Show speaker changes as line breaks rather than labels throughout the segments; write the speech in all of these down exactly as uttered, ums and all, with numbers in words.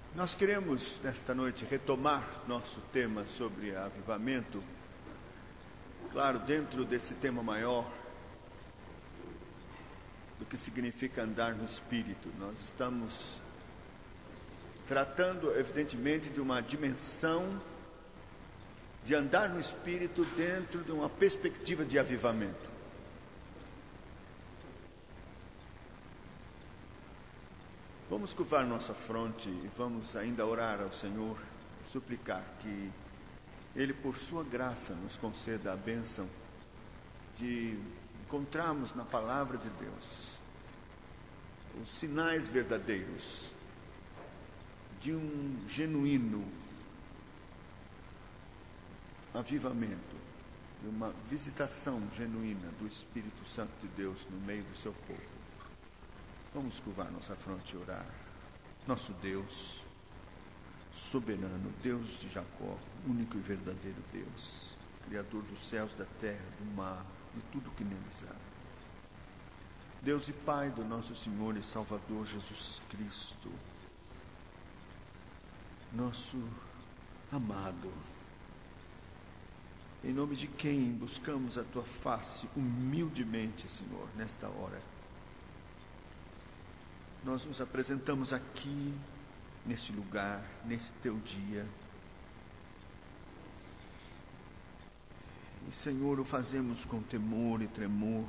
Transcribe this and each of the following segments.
Nós queremos, nesta noite, retomar nosso tema sobre avivamento, claro, dentro desse tema maior, do que significa andar no Espírito. Nós estamos tratando, evidentemente, de uma dimensão de andar no Espírito dentro de uma perspectiva de avivamento. Vamos curvar nossa fronte e vamos ainda orar ao Senhor, suplicar que Ele, por sua graça, nos conceda a bênção de encontrarmos na Palavra de Deus os sinais verdadeiros de um genuíno avivamento, de uma visitação genuína do Espírito Santo de Deus no meio do seu povo. Vamos curvar nossa fronte e orar. Nosso Deus, soberano, Deus de Jacó, único e verdadeiro Deus, Criador dos céus, da terra, do mar, de tudo que neles há. Deus e Pai do nosso Senhor e Salvador Jesus Cristo, nosso amado, em nome de quem buscamos a Tua face humildemente, Senhor, nesta hora. Nós nos apresentamos aqui, neste lugar, nesse Teu dia. E, Senhor, o fazemos com temor e tremor,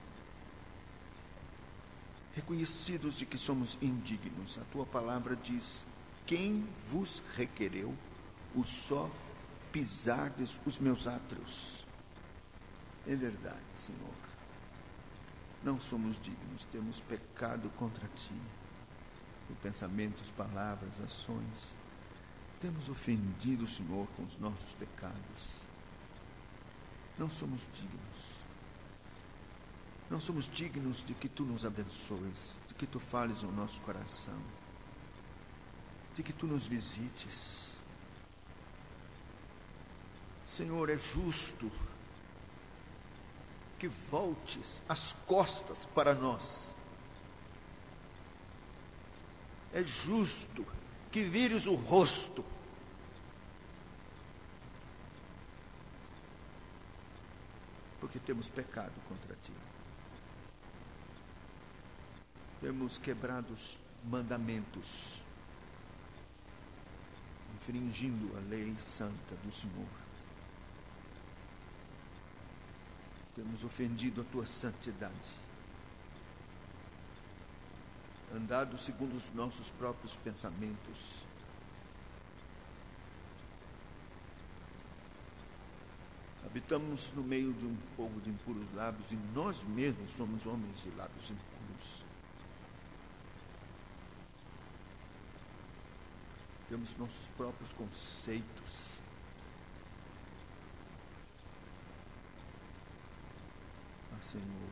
reconhecidos de que somos indignos. A Tua palavra diz: quem vos requereu o só pisardes os meus átrios? É verdade, Senhor. Não somos dignos, temos pecado contra Ti, por pensamentos, palavras, ações. Temos ofendido o Senhor com os nossos pecados. Não somos dignos. Não somos dignos de que Tu nos abençoes, de que Tu fales no nosso coração, de que Tu nos visites. Senhor, é justo que voltes as costas para nós. É justo que vires o rosto. Porque temos pecado contra Ti. Temos quebrado os mandamentos, infringindo a lei santa do Senhor. Temos ofendido a Tua santidade, andado segundo os nossos próprios pensamentos. Habitamos no meio de um povo de impuros lábios e nós mesmos somos homens de lábios impuros. Temos nossos próprios conceitos. Ah, Senhor,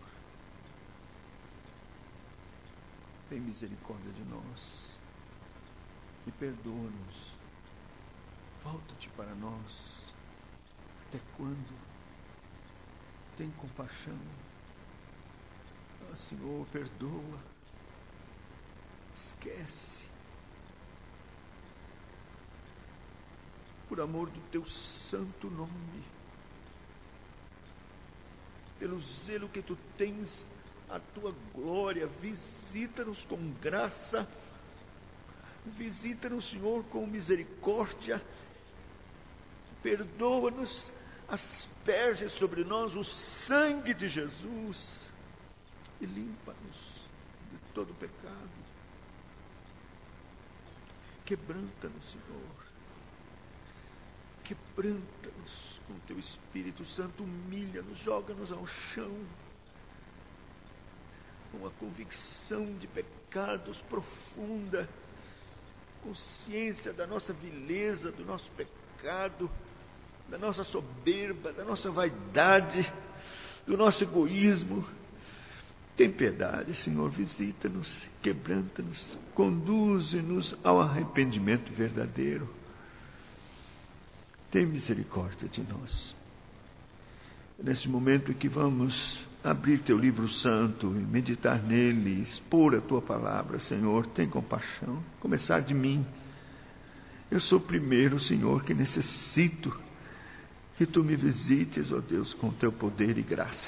tem misericórdia de nós e perdoa-nos. Volta-te para nós. Até quando? Tem compaixão. Ah, Senhor, perdoa. Esquece. Por amor do Teu santo nome, pelo zelo que Tu tens a Tua glória, visita-nos com graça, visita-nos, Senhor, com misericórdia, perdoa-nos, asperge sobre nós o sangue de Jesus e limpa-nos de todo pecado. Quebranta-nos, Senhor. Quebranta-nos com Teu Espírito Santo, humilha-nos, joga-nos ao chão, com a convicção de pecados profunda, consciência da nossa vileza, do nosso pecado, da nossa soberba, da nossa vaidade, do nosso egoísmo. Tem piedade, Senhor, visita-nos, quebranta-nos, conduze-nos ao arrependimento verdadeiro. Tem misericórdia de nós. Nesse momento em que vamos abrir Teu livro santo e meditar nele, expor a Tua palavra, Senhor, tem compaixão. Começar de mim, Eu sou o primeiro, Senhor, que necessito que Tu me visites, ó Deus, com Teu poder e graça.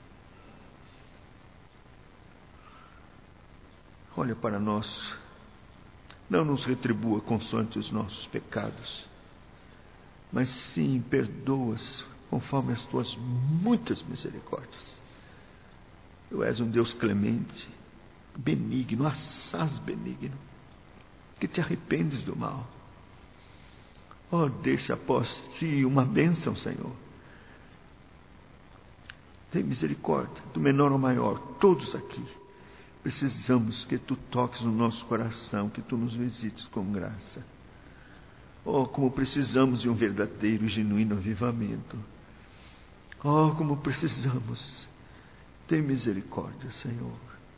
Olha para nós, não nos retribua consoante os nossos pecados, mas sim perdoa-os conforme as Tuas muitas misericórdias. Tu és um Deus clemente, benigno, assaz benigno, que Te arrependes do mal. Oh, deixa após Ti uma bênção, Senhor. Tem misericórdia, do menor ao maior, todos aqui. Precisamos que Tu toques no nosso coração, que Tu nos visites com graça. Oh, como precisamos de um verdadeiro e genuíno avivamento. Oh, como precisamos. Tem misericórdia, Senhor.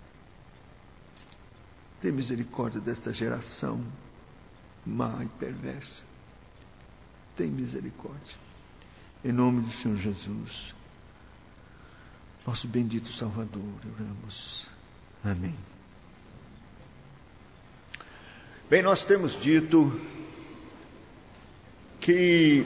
Tem misericórdia desta geração má e perversa. Tem misericórdia. Em nome do Senhor Jesus, nosso bendito Salvador, oramos. Amém. Bem, nós temos dito que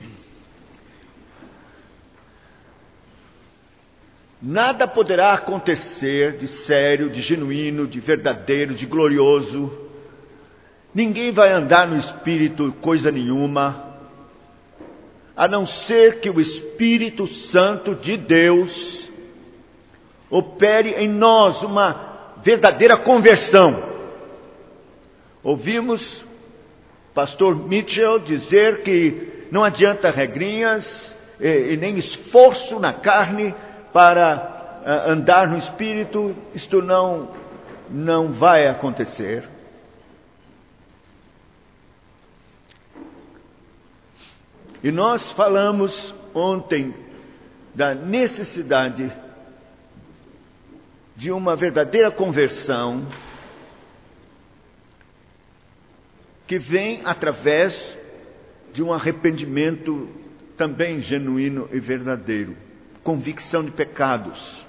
nada poderá acontecer de sério, de genuíno, de verdadeiro, de glorioso. Ninguém vai andar no Espírito coisa nenhuma, a não ser que o Espírito Santo de Deus opere em nós uma verdadeira conversão. Ouvimos pastor Mitchell dizer que não adianta regrinhas e, e nem esforço na carne para uh, andar no Espírito. Isto não, não vai acontecer. E nós falamos ontem da necessidade de uma verdadeira conversão que vem através de um arrependimento também genuíno e verdadeiro, convicção de pecados.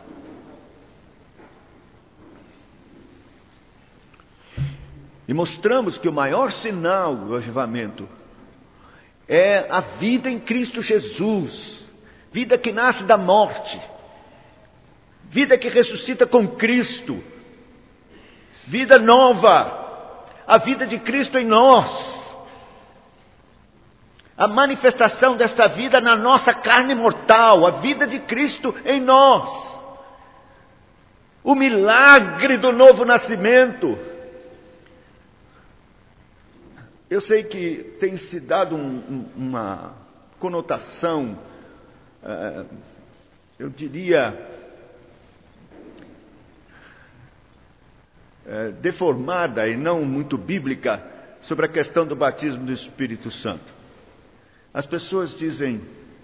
E mostramos que o maior sinal do avivamento é a vida em Cristo Jesus, vida que nasce da morte, vida que ressuscita com Cristo, vida nova, a vida de Cristo em nós, a manifestação desta vida na nossa carne mortal, a vida de Cristo em nós, o milagre do novo nascimento. Eu sei que tem se dado um, um, uma conotação, uh, eu diria, uh, deformada e não muito bíblica sobre a questão do batismo do Espírito Santo. As pessoas dizem,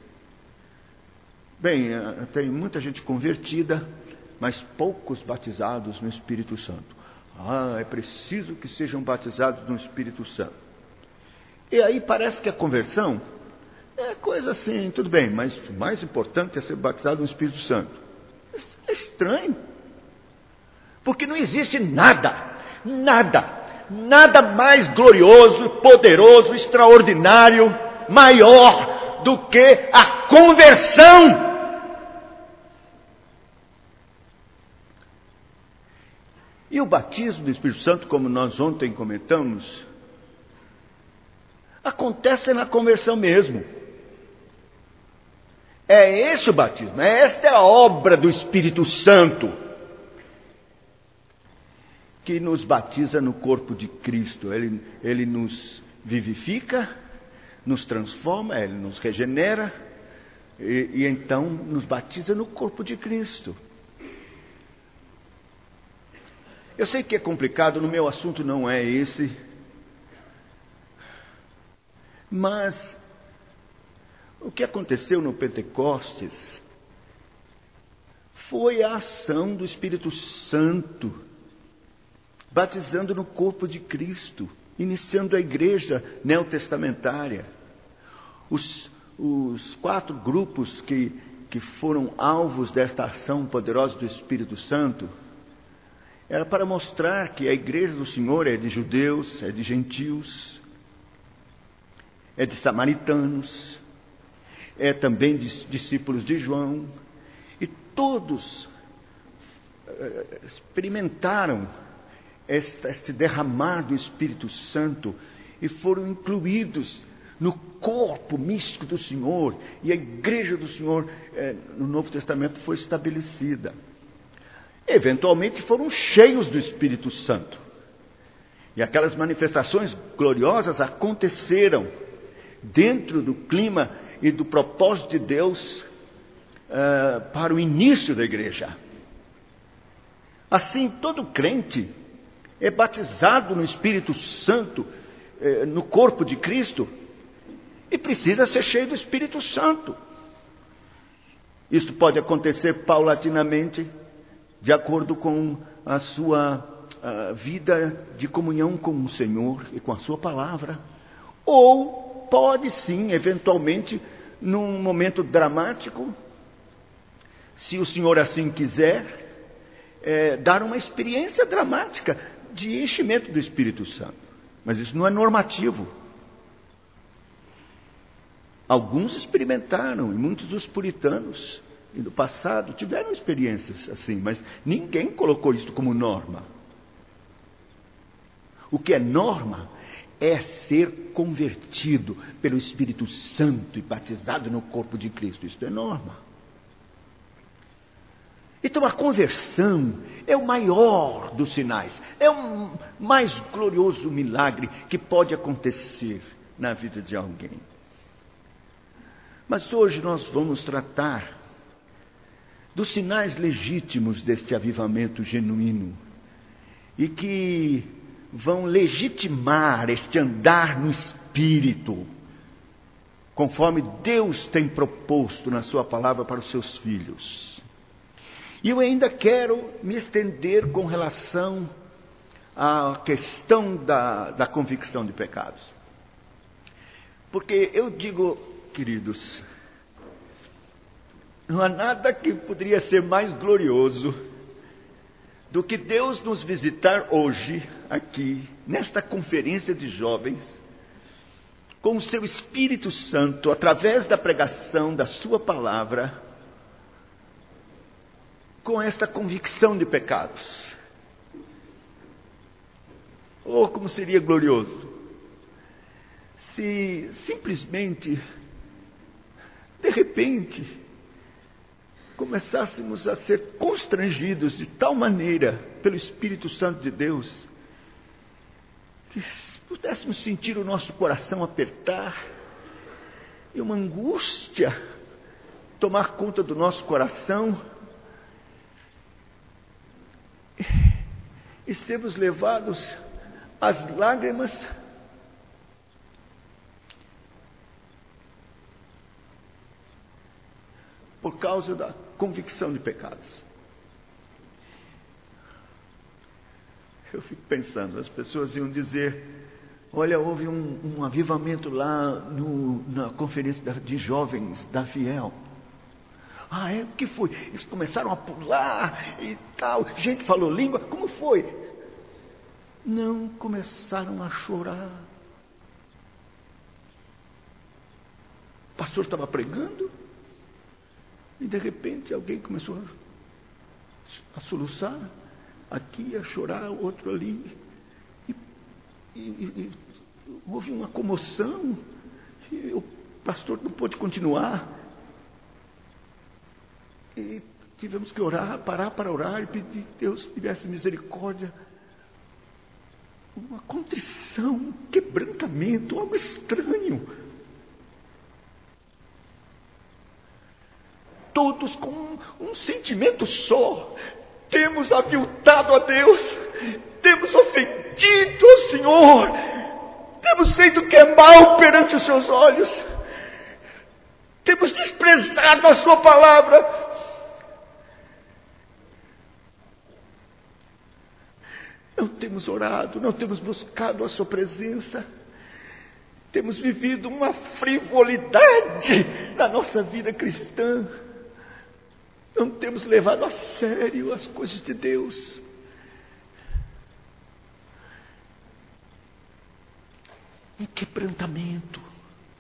bem, uh, tem muita gente convertida, mas poucos batizados no Espírito Santo. Ah, é preciso que sejam batizados no Espírito Santo. E aí parece que a conversão é coisa assim, tudo bem, mas o mais importante é ser batizado no Espírito Santo. É estranho. Porque não existe nada, nada, nada mais glorioso, poderoso, extraordinário, maior do que a conversão. E o batismo do Espírito Santo, como nós ontem comentamos, acontece na conversão mesmo. É esse o batismo, é esta é a obra do Espírito Santo que nos batiza no corpo de Cristo. Ele, ele nos vivifica, nos transforma, Ele nos regenera e, e então nos batiza no corpo de Cristo. Eu sei que é complicado, no meu assunto não é esse, mas o que aconteceu no Pentecostes foi a ação do Espírito Santo, batizando no corpo de Cristo, iniciando a igreja neotestamentária. Os, os quatro grupos que, que foram alvos desta ação poderosa do Espírito Santo, era para mostrar que a igreja do Senhor é de judeus, é de gentios, é de samaritanos, é também de discípulos de João, e todos uh, experimentaram este, este derramar do Espírito Santo e foram incluídos no corpo místico do Senhor, e a igreja do Senhor eh, no Novo Testamento foi estabelecida. Eventualmente foram cheios do Espírito Santo, e aquelas manifestações gloriosas aconteceram dentro do clima e do propósito de Deus eh, para o início da igreja. Assim, todo crente é batizado no Espírito Santo eh, no corpo de Cristo, e precisa ser cheio do Espírito Santo. Isso pode acontecer paulatinamente, de acordo com a sua a vida de comunhão com o Senhor e com a sua palavra. Ou pode sim, eventualmente, num momento dramático, se o Senhor assim quiser, é, dar uma experiência dramática de enchimento do Espírito Santo. Mas isso não é normativo. Alguns experimentaram, e muitos dos puritanos e do passado tiveram experiências assim, mas ninguém colocou isso como norma. O que é norma é ser convertido pelo Espírito Santo e batizado no corpo de Cristo. Isso é norma. Então a conversão é o maior dos sinais, é o mais glorioso milagre que pode acontecer na vida de alguém. Mas hoje nós vamos tratar dos sinais legítimos deste avivamento genuíno e que vão legitimar este andar no Espírito, conforme Deus tem proposto na sua palavra para os seus filhos. E eu ainda quero me estender com relação à questão da, da convicção de pecados. Porque eu digo, queridos, não há nada que poderia ser mais glorioso do que Deus nos visitar hoje, aqui, nesta conferência de jovens, com o seu Espírito Santo, através da pregação da sua palavra, com esta convicção de pecados. Oh, como seria glorioso se simplesmente, de repente, começássemos a ser constrangidos de tal maneira pelo Espírito Santo de Deus, que pudéssemos sentir o nosso coração apertar e uma angústia tomar conta do nosso coração e sermos levados às lágrimas por causa da convicção de pecados. Eu fico pensando, as pessoas iam dizer, olha, houve um, um avivamento lá no, na conferência de jovens da Fiel. Ah, é? O que foi? Eles começaram a pular e tal, gente falou língua, como foi? Não, começaram a chorar. O pastor estava pregando, e de repente alguém começou a, a soluçar, aqui a chorar, outro ali. E, e, e houve uma comoção, e o pastor não pôde continuar. E tivemos que orar, parar para orar e pedir que Deus tivesse misericórdia. Uma contrição, um quebrantamento, algo estranho. Todos com um, um sentimento só. Temos aviltado a Deus, temos ofendido ao Senhor, temos feito o que é mal perante os seus olhos, temos desprezado a sua palavra. Não temos orado, não temos buscado a sua presença. Temos vivido uma frivolidade na nossa vida cristã. Não temos levado a sério as coisas de Deus. Um quebrantamento.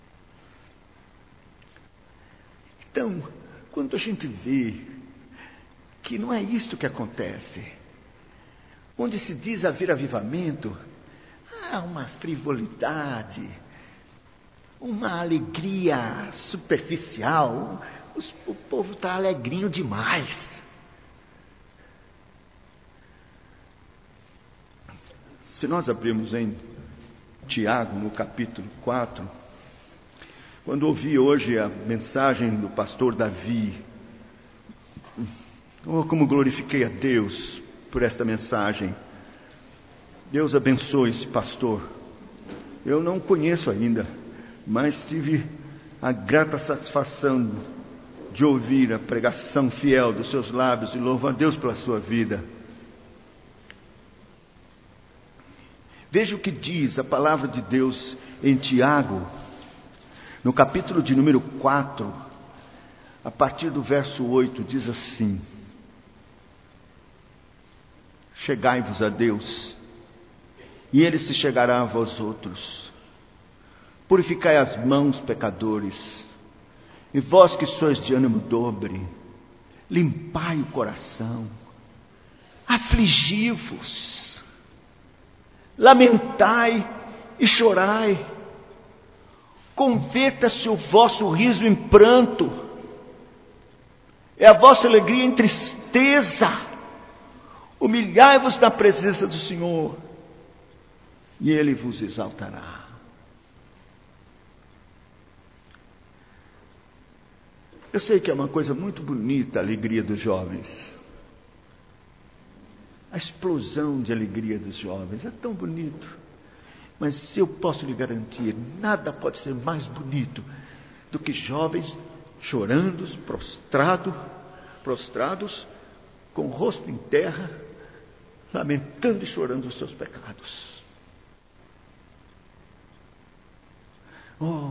Então, quando a gente vê que não é isto que acontece, onde se diz haver avivamento, há uma frivolidade, uma alegria superficial, os, o povo está alegrinho demais. Se nós abrirmos em Tiago, no capítulo quatro, quando ouvi hoje a mensagem do pastor Davi, oh, como glorifiquei a Deus por esta mensagem. Deus abençoe esse pastor. Eu não o conheço ainda, mas tive a grata satisfação de ouvir a pregação fiel dos seus lábios e louvo a Deus pela sua vida. Veja o que diz a palavra de Deus em Tiago, no capítulo de número quatro, a partir do verso oito, diz assim: chegai-vos a Deus, e Ele se chegará a vós outros. Purificai as mãos, pecadores, e vós que sois de ânimo dobre, limpai o coração, afligi-vos, lamentai e chorai. Converta-se o vosso riso em pranto, é a vossa alegria em tristeza. Humilhai-vos na presença do Senhor, e Ele vos exaltará. Eu sei que é uma coisa muito bonita a alegria dos jovens. A explosão de alegria dos jovens é tão bonito. Mas se eu posso lhe garantir, nada pode ser mais bonito do que jovens chorando, prostrado, prostrados, com o rosto em terra, lamentando e chorando os seus pecados. Oh,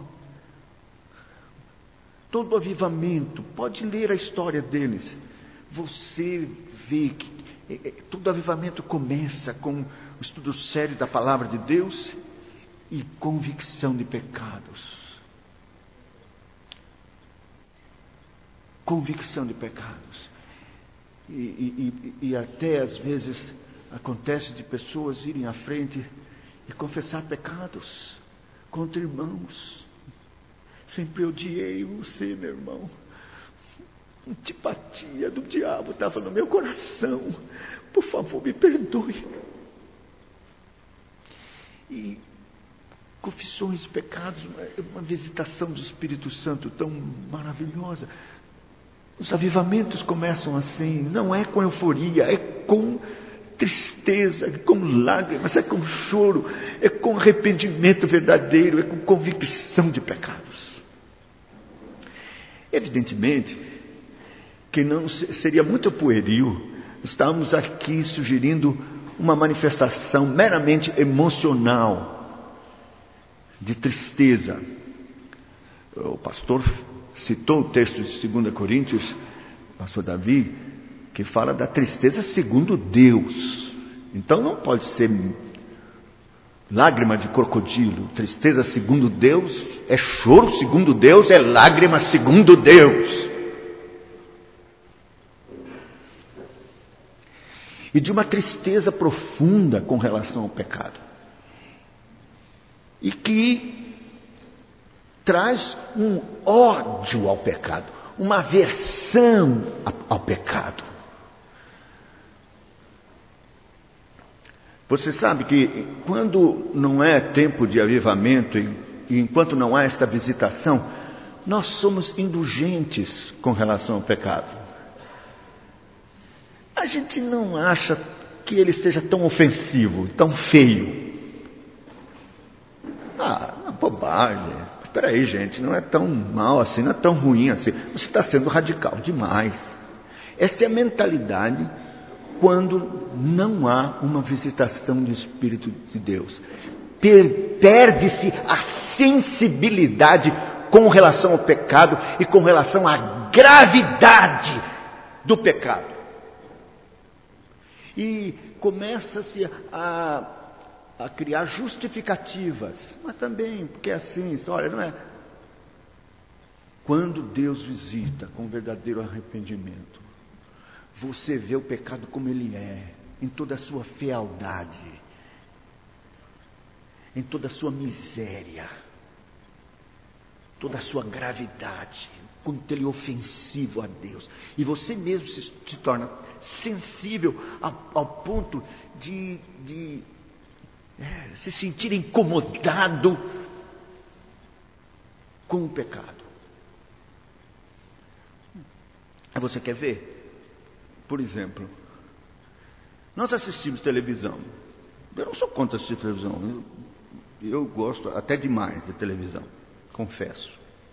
todo avivamento, pode ler a história deles, você vê que todo avivamento começa com o estudo sério da palavra de Deus e convicção de pecados. Convicção de pecados. E, e, e, e até às vezes acontece de pessoas irem à frente e confessar pecados contra irmãos. Sempre odiei você, meu irmão. Antipatia do diabo estava no meu coração. Por favor, me perdoe. E confissões de pecados, uma visitação do Espírito Santo tão maravilhosa. Os avivamentos começam assim, não é com euforia, é com tristeza, é com lágrimas, é com choro, é com arrependimento verdadeiro, é com convicção de pecados. Evidentemente que não seria muito pueril estamos aqui sugerindo uma manifestação meramente emocional de tristeza. O pastor citou o texto de segunda Coríntios, o pastor Davi, que fala da tristeza segundo Deus. Então não pode ser lágrima de crocodilo. Tristeza segundo Deus é choro segundo Deus, é lágrima segundo Deus. E de uma tristeza profunda com relação ao pecado. E que traz um ódio ao pecado, uma aversão ao pecado. Você sabe que quando não é tempo de avivamento e, e enquanto não há esta visitação, nós somos indulgentes com relação ao pecado. A gente não acha que ele seja tão ofensivo, tão feio. Ah, uma bobagem. Espera aí, gente, não é tão mal assim, não é tão ruim assim. Você está sendo radical demais. Esta é a mentalidade quando não há uma visitação do Espírito de Deus. Per- perde-se a sensibilidade com relação ao pecado e com relação à gravidade do pecado. E começa-se a, a criar justificativas, mas também, porque é assim, olha, não é? Quando Deus visita com verdadeiro arrependimento, você vê o pecado como ele é, em toda a sua fealdade, em toda a sua miséria, toda a sua gravidade, quanto ele é ofensivo a Deus. E você mesmo se, se torna sensível ao, ao ponto de, de é, se sentir incomodado com o pecado. Você quer ver? Por exemplo, nós assistimos televisão. Eu não sou contra assistir televisão. Eu, eu gosto até demais de televisão, confesso.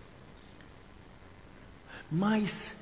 Mas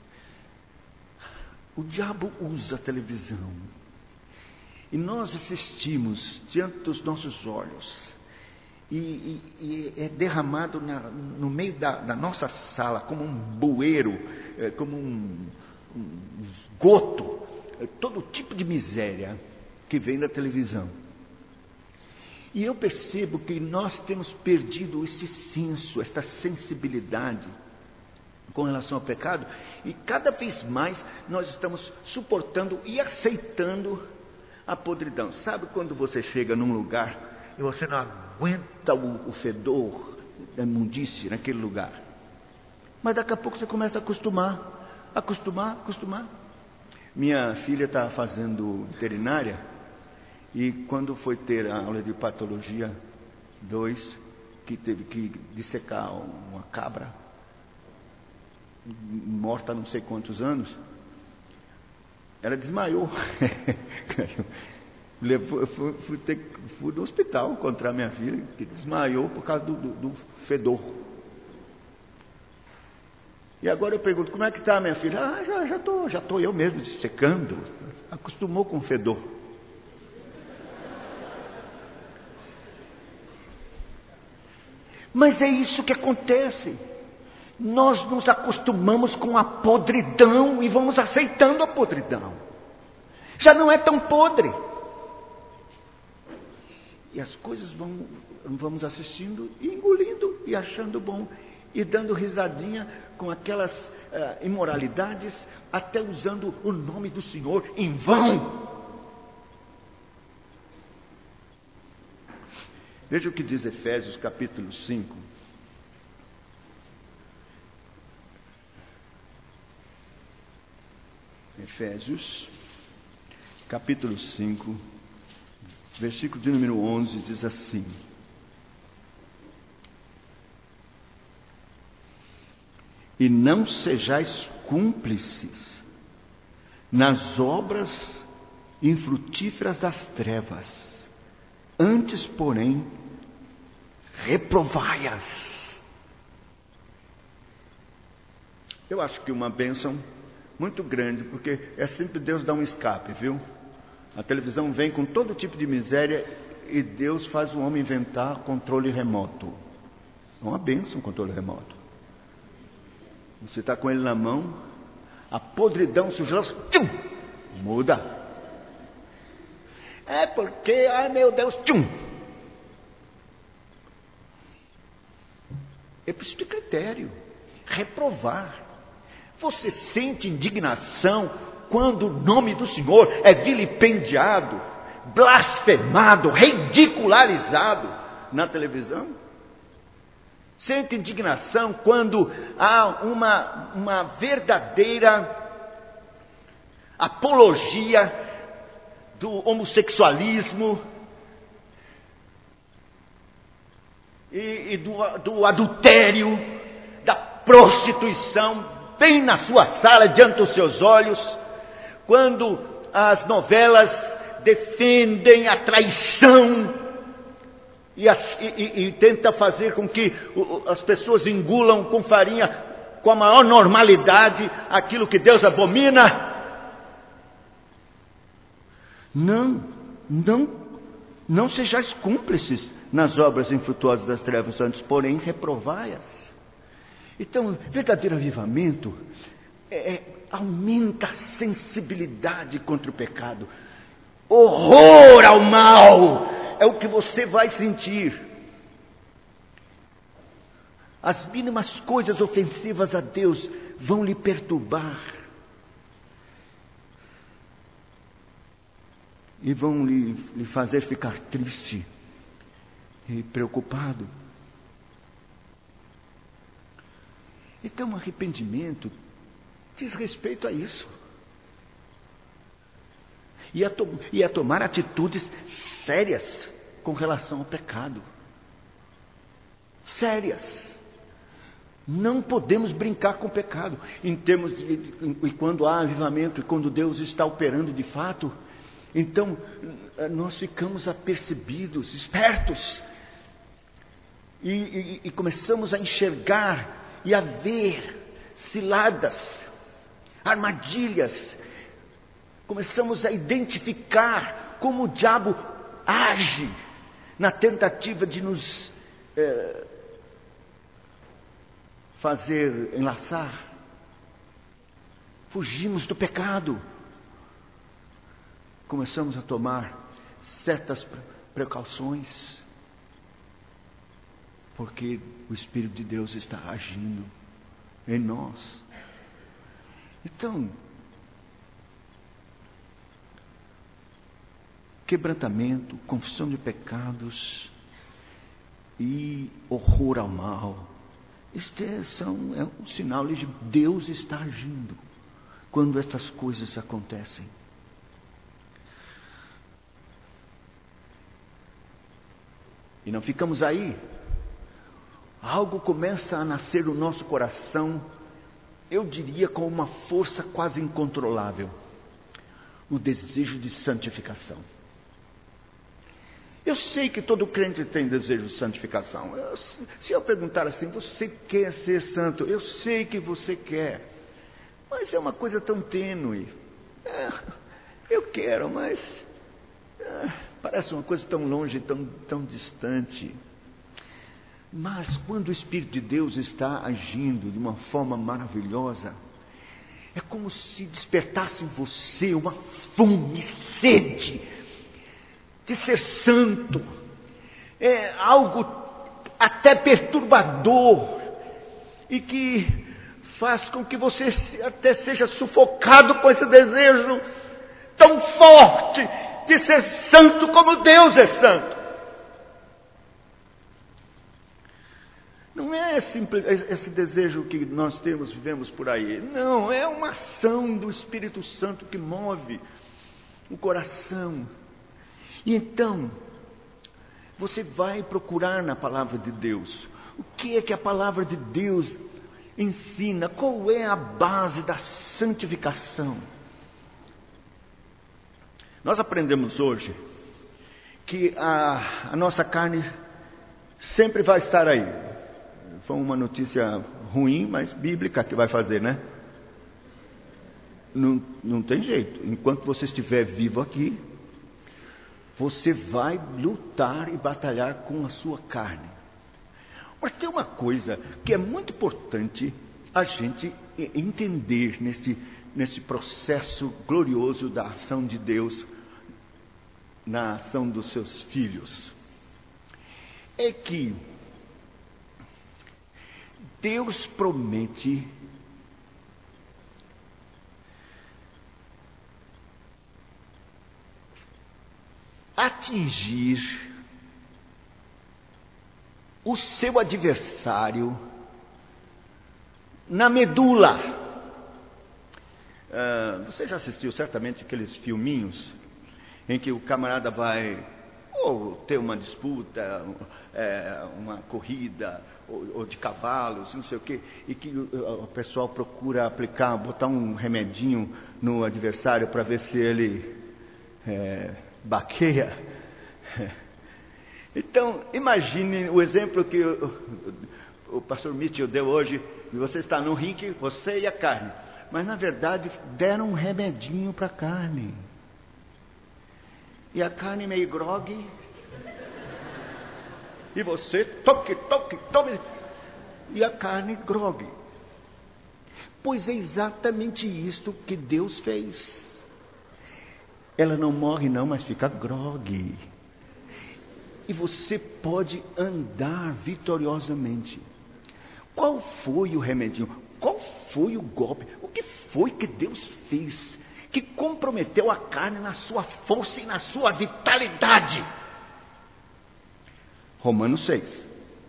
o diabo usa a televisão. E nós assistimos diante dos nossos olhos. E, e, e é derramado na, no meio da, da nossa sala como um bueiro, é, como um, um esgoto, é, todo tipo de miséria que vem da televisão. E eu percebo que nós temos perdido este senso, esta sensibilidade com relação ao pecado, e cada vez mais nós estamos suportando e aceitando a podridão. Sabe quando você chega num lugar e você não aguenta o, o fedor da imundície naquele lugar, mas daqui a pouco você começa a acostumar, acostumar, acostumar. Minha filha está fazendo veterinária, e quando foi ter a aula de patologia dois, que teve que dissecar uma cabra morta há não sei quantos anos, ela desmaiou. Eu fui, fui, ter, fui no hospital encontrar minha filha, que desmaiou por causa do, do, do fedor. E agora eu pergunto, como é que está minha filha? Ah, já já estou já tô eu mesmo dissecando. Acostumou com o fedor. Mas é isso que acontece. Nós nos acostumamos com a podridão e vamos aceitando a podridão. Já não é tão podre. E as coisas vão, vamos assistindo e engolindo e achando bom. E dando risadinha com aquelas uh, imoralidades, até usando o nome do Senhor em vão. Veja o que diz Efésios capítulo cinco. Efésios capítulo cinco, versículo de número onze, diz assim: e não sejais cúmplices nas obras infrutíferas das trevas, antes, porém, reprovai-as. Eu acho que uma bênção muito grande, porque é sempre Deus dar um escape, viu? A televisão vem com todo tipo de miséria e Deus faz o homem inventar controle remoto. É uma bênção o controle remoto. Você está com ele na mão, a podridão sujou, tchum, muda. É porque, ai meu Deus, tchum. É preciso de critério, reprovar. Você sente indignação quando o nome do Senhor é vilipendiado, blasfemado, ridicularizado na televisão? Sente indignação quando há uma, uma verdadeira apologia do homossexualismo e, e do, do adultério, da prostituição, bem na sua sala, diante dos seus olhos, quando as novelas defendem a traição e, as, e, e, e tenta fazer com que as pessoas engulam com farinha, com a maior normalidade, aquilo que Deus abomina. Não, não, não sejais cúmplices nas obras infrutuosas das trevas, antes, porém, reprovai-as. Então, verdadeiro avivamento é, é, aumenta a sensibilidade contra o pecado. Horror ao mal é o que você vai sentir. As mínimas coisas ofensivas a Deus vão lhe perturbar. E vão lhe, lhe fazer ficar triste e preocupado. Então, arrependimento diz respeito a isso. E a, to, e a tomar atitudes sérias com relação ao pecado. Sérias. Não podemos brincar com o pecado. Em termos de, e quando há avivamento, e quando Deus está operando de fato, então nós ficamos apercebidos, espertos, e, e, e começamos a enxergar e a ver ciladas, armadilhas. Começamos a identificar como o diabo age na tentativa de nos é, fazer enlaçar. Fugimos do pecado. Começamos a tomar certas precauções, porque o Espírito de Deus está agindo em nós. Então, quebrantamento, confissão de pecados e horror ao mal. Este é, são, é um sinal de Deus está agindo quando estas coisas acontecem. E não ficamos aí. Algo começa a nascer no nosso coração, eu diria com uma força quase incontrolável. O desejo de santificação. Eu sei que todo crente tem desejo de santificação. Eu, se eu perguntar assim, você quer ser santo? Eu sei que você quer. Mas é uma coisa tão tênue. É, eu quero, mas é, parece uma coisa tão longe, tão, tão distante. Mas quando o Espírito de Deus está agindo de uma forma maravilhosa, é como se despertasse em você uma fome, sede de ser santo. É algo até perturbador e que faz com que você até seja sufocado com esse desejo tão forte de ser santo como Deus é santo. Não é simples, esse desejo que nós temos, vivemos por aí. Não, é uma ação do Espírito Santo que move o coração. E então, você vai procurar na palavra de Deus. O que é que a palavra de Deus ensina? Qual é a base da santificação? Nós aprendemos hoje que a, a nossa carne sempre vai estar aí. Foi uma notícia ruim, mas bíblica que vai fazer, né? Não, não tem jeito. Enquanto você estiver vivo aqui, você vai lutar e batalhar com a sua carne. Mas tem uma coisa que é muito importante a gente entender nesse, nesse processo glorioso da ação de Deus na ação dos seus filhos. É que Deus promete atingir o seu adversário na medula. Uh, você já assistiu certamente aqueles filminhos em que o camarada vai ou ter uma disputa, é, uma corrida, ou, ou de cavalos, não sei o quê, e que o, o pessoal procura aplicar, botar um remedinho no adversário para ver se ele é, baqueia. Então, imagine o exemplo que o, o, o pastor Mitchell deu hoje, e você está no ringue, você e a carne. Mas na verdade deram um remedinho para a carne. E a carne meio grogue. E você toque, toque, tome. E a carne grogue. Pois é exatamente isto que Deus fez. Ela não morre não, mas fica grogue. E você pode andar vitoriosamente. Qual foi o remedinho? Qual foi o golpe? O que foi que Deus fez que comprometeu a carne na sua força e na sua vitalidade? Romanos seis.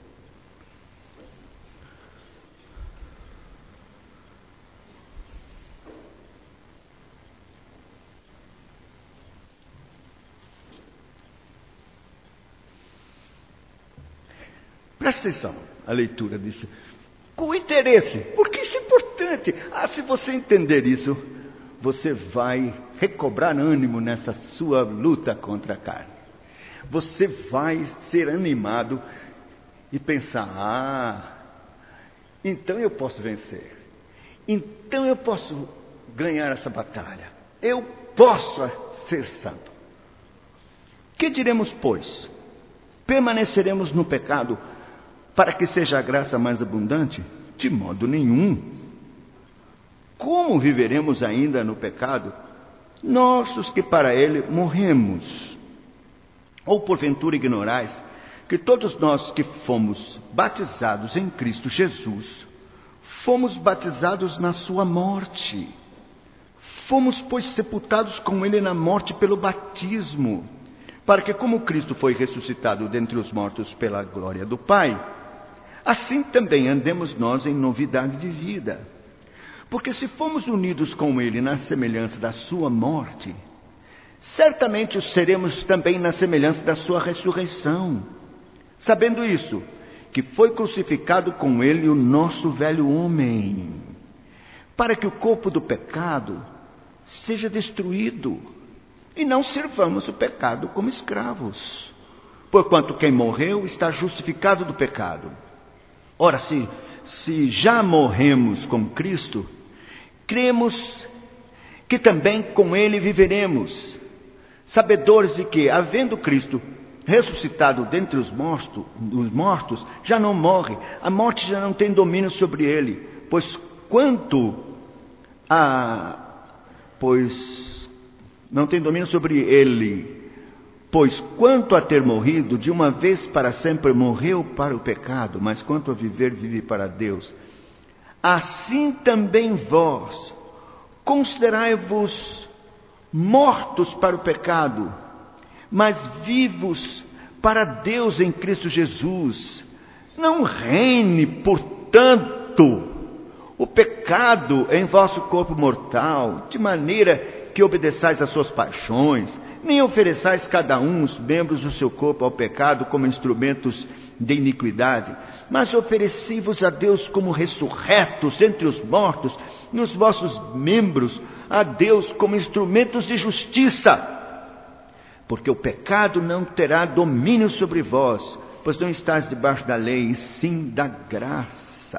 Presta atenção, a leitura disso. Com interesse, porque isso é importante. Ah, se você entender isso, você vai recobrar ânimo nessa sua luta contra a carne. Você vai ser animado e pensar: ah, então eu posso vencer. Então eu posso ganhar essa batalha. Eu posso ser santo. Que diremos, pois? Permaneceremos no pecado para que seja a graça mais abundante? De modo nenhum. Como viveremos ainda no pecado, nós os que para ele morremos? Ou porventura ignorais que todos nós que fomos batizados em Cristo Jesus, fomos batizados na sua morte? Fomos, pois, sepultados com ele na morte pelo batismo, para que, como Cristo foi ressuscitado dentre os mortos pela glória do Pai, assim também andemos nós em novidade de vida. Porque se fomos unidos com ele na semelhança da sua morte, certamente o seremos também na semelhança da sua ressurreição. Sabendo isso, que foi crucificado com ele o nosso velho homem, para que o corpo do pecado seja destruído, e não sirvamos o pecado como escravos. Porquanto quem morreu está justificado do pecado. Ora, se, se já morremos com Cristo, cremos que também com ele viveremos, sabedores de que, havendo Cristo ressuscitado dentre os mortos, os mortos, já não morre, a morte já não tem domínio sobre ele, pois quanto a... pois não tem domínio sobre ele, pois quanto a ter morrido, de uma vez para sempre morreu para o pecado, mas quanto a viver, vive para Deus. Assim também vós, considerai-vos mortos para o pecado, mas vivos para Deus em Cristo Jesus. Não reine, portanto, o pecado em vosso corpo mortal, de maneira que obedeçais às suas paixões, nem ofereçais cada um os membros do seu corpo ao pecado como instrumentos de iniquidade, mas ofereci-vos a Deus como ressurretos entre os mortos, e os vossos membros a Deus como instrumentos de justiça. Porque o pecado não terá domínio sobre vós, pois não estáis debaixo da lei, e sim da graça.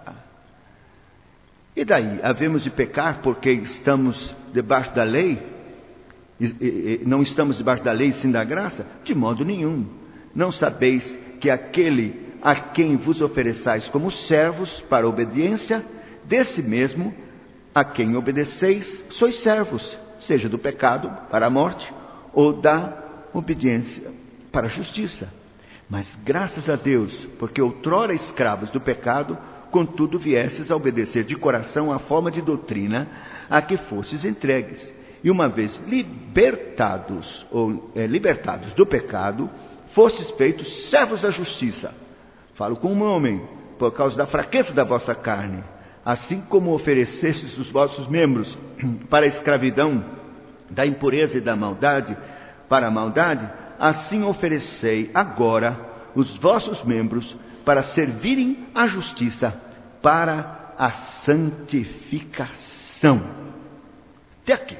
E daí, havemos de pecar porque estamos debaixo da lei? E, e, e não estamos debaixo da lei, sim da graça? De modo nenhum. Não sabeis que aquele a quem vos ofereçais como servos para a obediência, desse mesmo a quem obedeceis, sois servos, seja do pecado para a morte, ou da obediência para a justiça. Mas graças a Deus, porque outrora escravos do pecado, contudo viestes a obedecer de coração à forma de doutrina a que fostes entregues. E uma vez libertados, ou é, libertados do pecado, fostes feitos servos da justiça. Falo como um homem, por causa da fraqueza da vossa carne. Assim como oferecestes os vossos membros para a escravidão da impureza e da maldade, para a maldade, assim oferecei agora os vossos membros para servirem à justiça, para a santificação. Até aqui.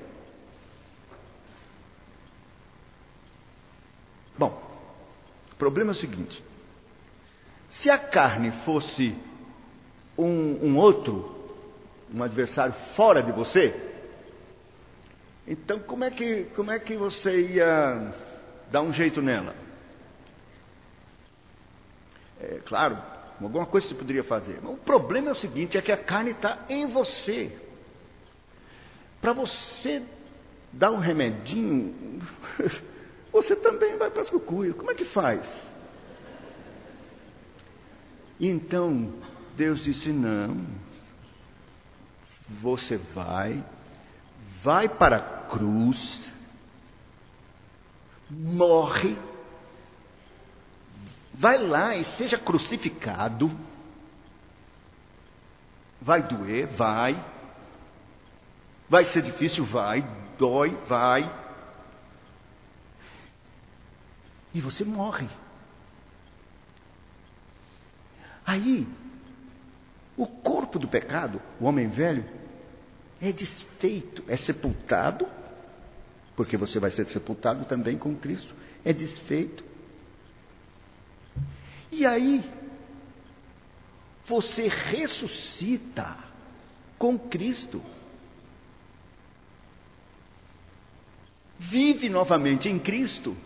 Bom, o problema é o seguinte: se a carne fosse um, um outro, um adversário fora de você, então como é que, como é que você ia dar um jeito nela? É claro, alguma coisa você poderia fazer. Mas o problema é o seguinte, é que a carne está em você. Para você dar um remedinho, você também vai para as cucuias. Como é que faz? Então, Deus disse: não, você vai, vai para a cruz, morre, vai lá e seja crucificado. Vai doer, vai. Vai ser difícil, vai. Dói, vai. E você morre. Aí, o corpo do pecado, o homem velho, é desfeito, é sepultado, porque você vai ser sepultado também com Cristo, é desfeito. E aí, você ressuscita com Cristo. Vive novamente em Cristo.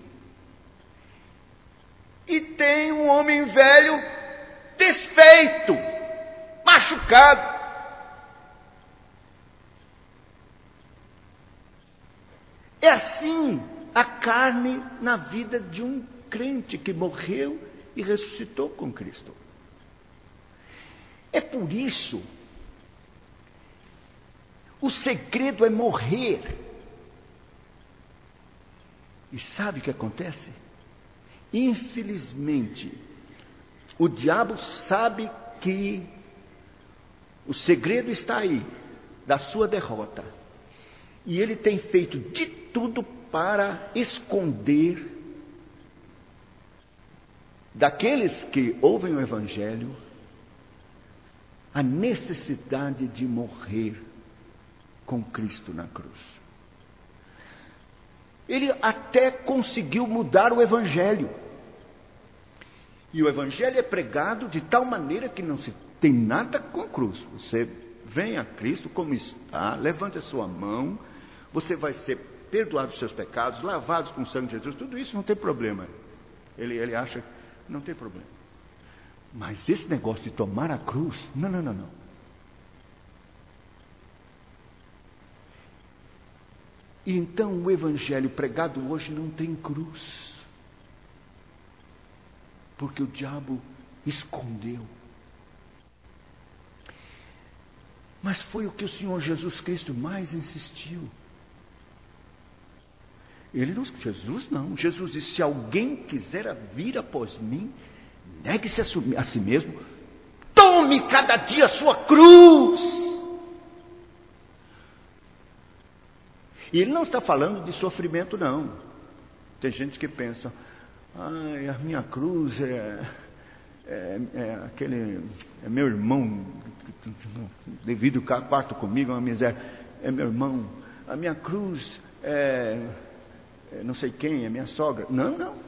E tem um homem velho desfeito, machucado. É assim a carne na vida de um crente que morreu e ressuscitou com Cristo. É por isso, o segredo é morrer. E sabe o que acontece? Infelizmente, o diabo sabe que o segredo está aí, da sua derrota. E ele tem feito de tudo para esconder daqueles que ouvem o Evangelho a necessidade de morrer com Cristo na cruz. Ele até conseguiu mudar o Evangelho. E o Evangelho é pregado de tal maneira que não se tem nada com a cruz. Você vem a Cristo como está, levante a sua mão, você vai ser perdoado dos seus pecados, lavados com o sangue de Jesus, tudo isso não tem problema. Ele, ele acha que não tem problema. Mas esse negócio de tomar a cruz, não, não, não, não. E então o Evangelho pregado hoje não tem cruz. Porque o diabo escondeu. Mas foi o que o Senhor Jesus Cristo mais insistiu. Ele não, Jesus não. Jesus disse: se alguém quiser vir após mim, negue-se a si mesmo, tome cada dia a sua cruz. E ele não está falando de sofrimento, não. Tem gente que pensa: ai, a minha cruz é, é, é aquele, é meu irmão, devido ao quarto comigo, é uma miséria, é meu irmão, a minha cruz é, é não sei quem, é minha sogra. Não, não.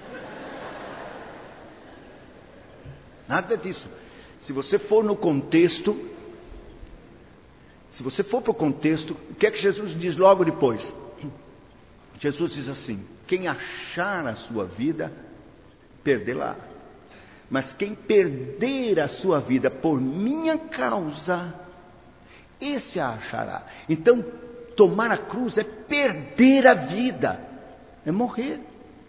Nada disso. Se você for no contexto, se você for para o contexto, o que é que Jesus diz logo depois? Jesus diz assim: quem achar a sua vida, perdê-la. Mas quem perder a sua vida por minha causa, esse a achará. Então, tomar a cruz é perder a vida, é morrer.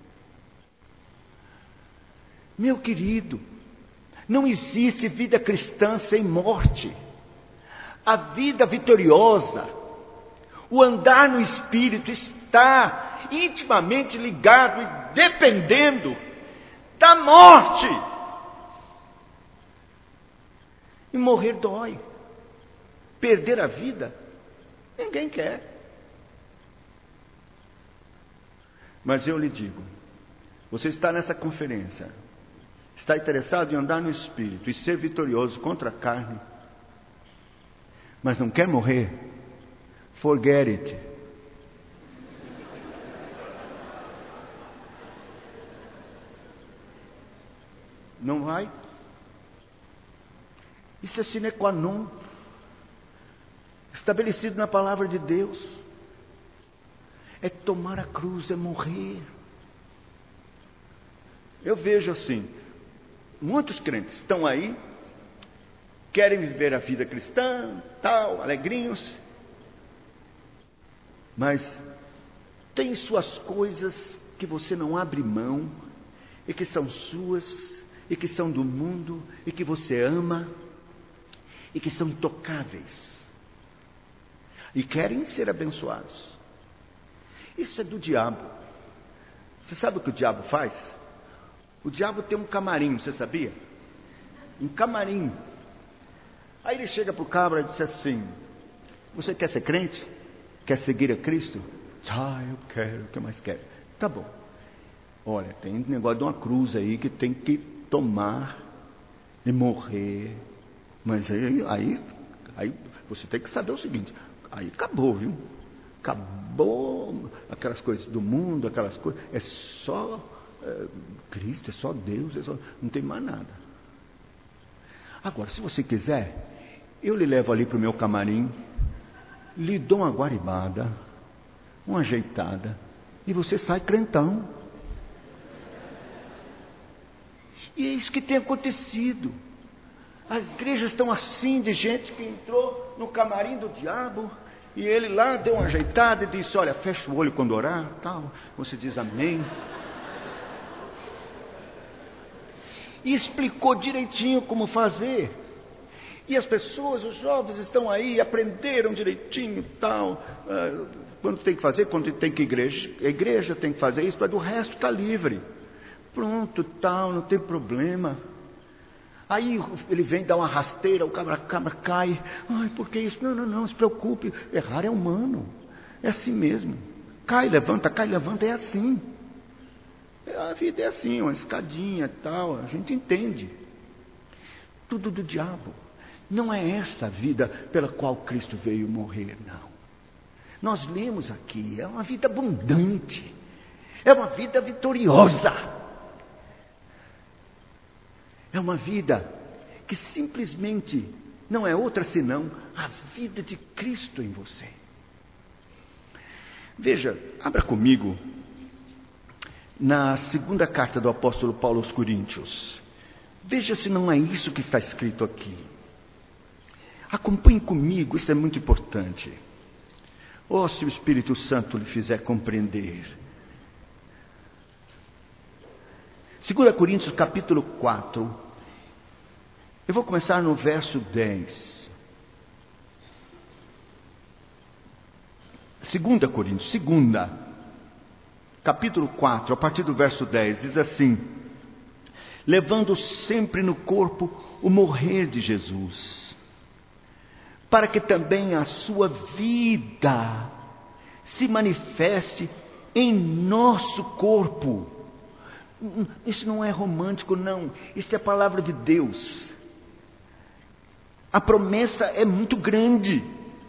Meu querido, não existe vida cristã sem morte. A vida vitoriosa, o andar no Espírito está intimamente ligado e dependendo da morte. E morrer dói. Perder a vida, ninguém quer. Mas eu lhe digo, você está nessa conferência, está interessado em andar no Espírito e ser vitorioso contra a carne, mas não quer morrer, forget it. Não vai? Isso é sine qua non, estabelecido na palavra de Deus. É tomar a cruz, é morrer. Eu vejo assim, muitos crentes estão aí, querem viver a vida cristã, tal, alegrinhos, mas tem suas coisas que você não abre mão, e que são suas, e que são do mundo, e que você ama, e que são tocáveis e querem ser abençoados. Isso é do diabo. Você sabe o que o diabo faz? O diabo tem um camarim, você sabia? Um camarim. Aí ele chega para o cabra e diz assim: você quer ser crente? Quer seguir a Cristo? Ah, eu quero, o que eu mais quero? Tá bom. Olha, tem um negócio de uma cruz aí que tem que tomar e morrer. Mas aí, aí, aí você tem que saber o seguinte: aí acabou, viu? Acabou aquelas coisas do mundo, aquelas coisas. É só é, Cristo, é só Deus, é só, não tem mais nada. Agora, se você quiser, eu lhe levo ali para o meu camarim, lhe dou uma guaribada, uma ajeitada, e você sai crentão. E é isso que tem acontecido. As igrejas estão assim, de gente que entrou no camarim do diabo, e ele lá deu uma ajeitada e disse: olha, fecha o olho quando orar, tal. Você diz amém. E explicou direitinho como fazer. E as pessoas, os jovens estão aí, aprenderam direitinho, tal. Quando tem que fazer, quando tem que ir à igreja, a igreja tem que fazer isso, mas do resto está livre. Pronto, tal, não tem problema. Aí ele vem dar uma rasteira, o cabra, cabra cai. Ai, por que isso? Não, não, não, se preocupe. Errar é humano. É assim mesmo. Cai, levanta, cai, levanta, é assim. A vida é assim, uma escadinha e tal, a gente entende. Tudo do diabo. Não é essa a vida pela qual Cristo veio morrer, não. Nós lemos aqui, é uma vida abundante. É uma vida vitoriosa. É uma vida que simplesmente não é outra senão a vida de Cristo em você. Veja, abra comigo na segunda carta do apóstolo Paulo aos Coríntios. Veja se não é isso que está escrito aqui. Acompanhe comigo, isso é muito importante. Oh, se o Espírito Santo lhe fizer compreender. segunda Coríntios capítulo quatro. Eu vou começar no verso dez. segunda Coríntios, segunda, capítulo quatro, a partir do verso dez, diz assim: levando sempre no corpo o morrer de Jesus, para que também a sua vida se manifeste em nosso corpo. Isso não é romântico, não. Isso é a palavra de Deus. A promessa é muito grande.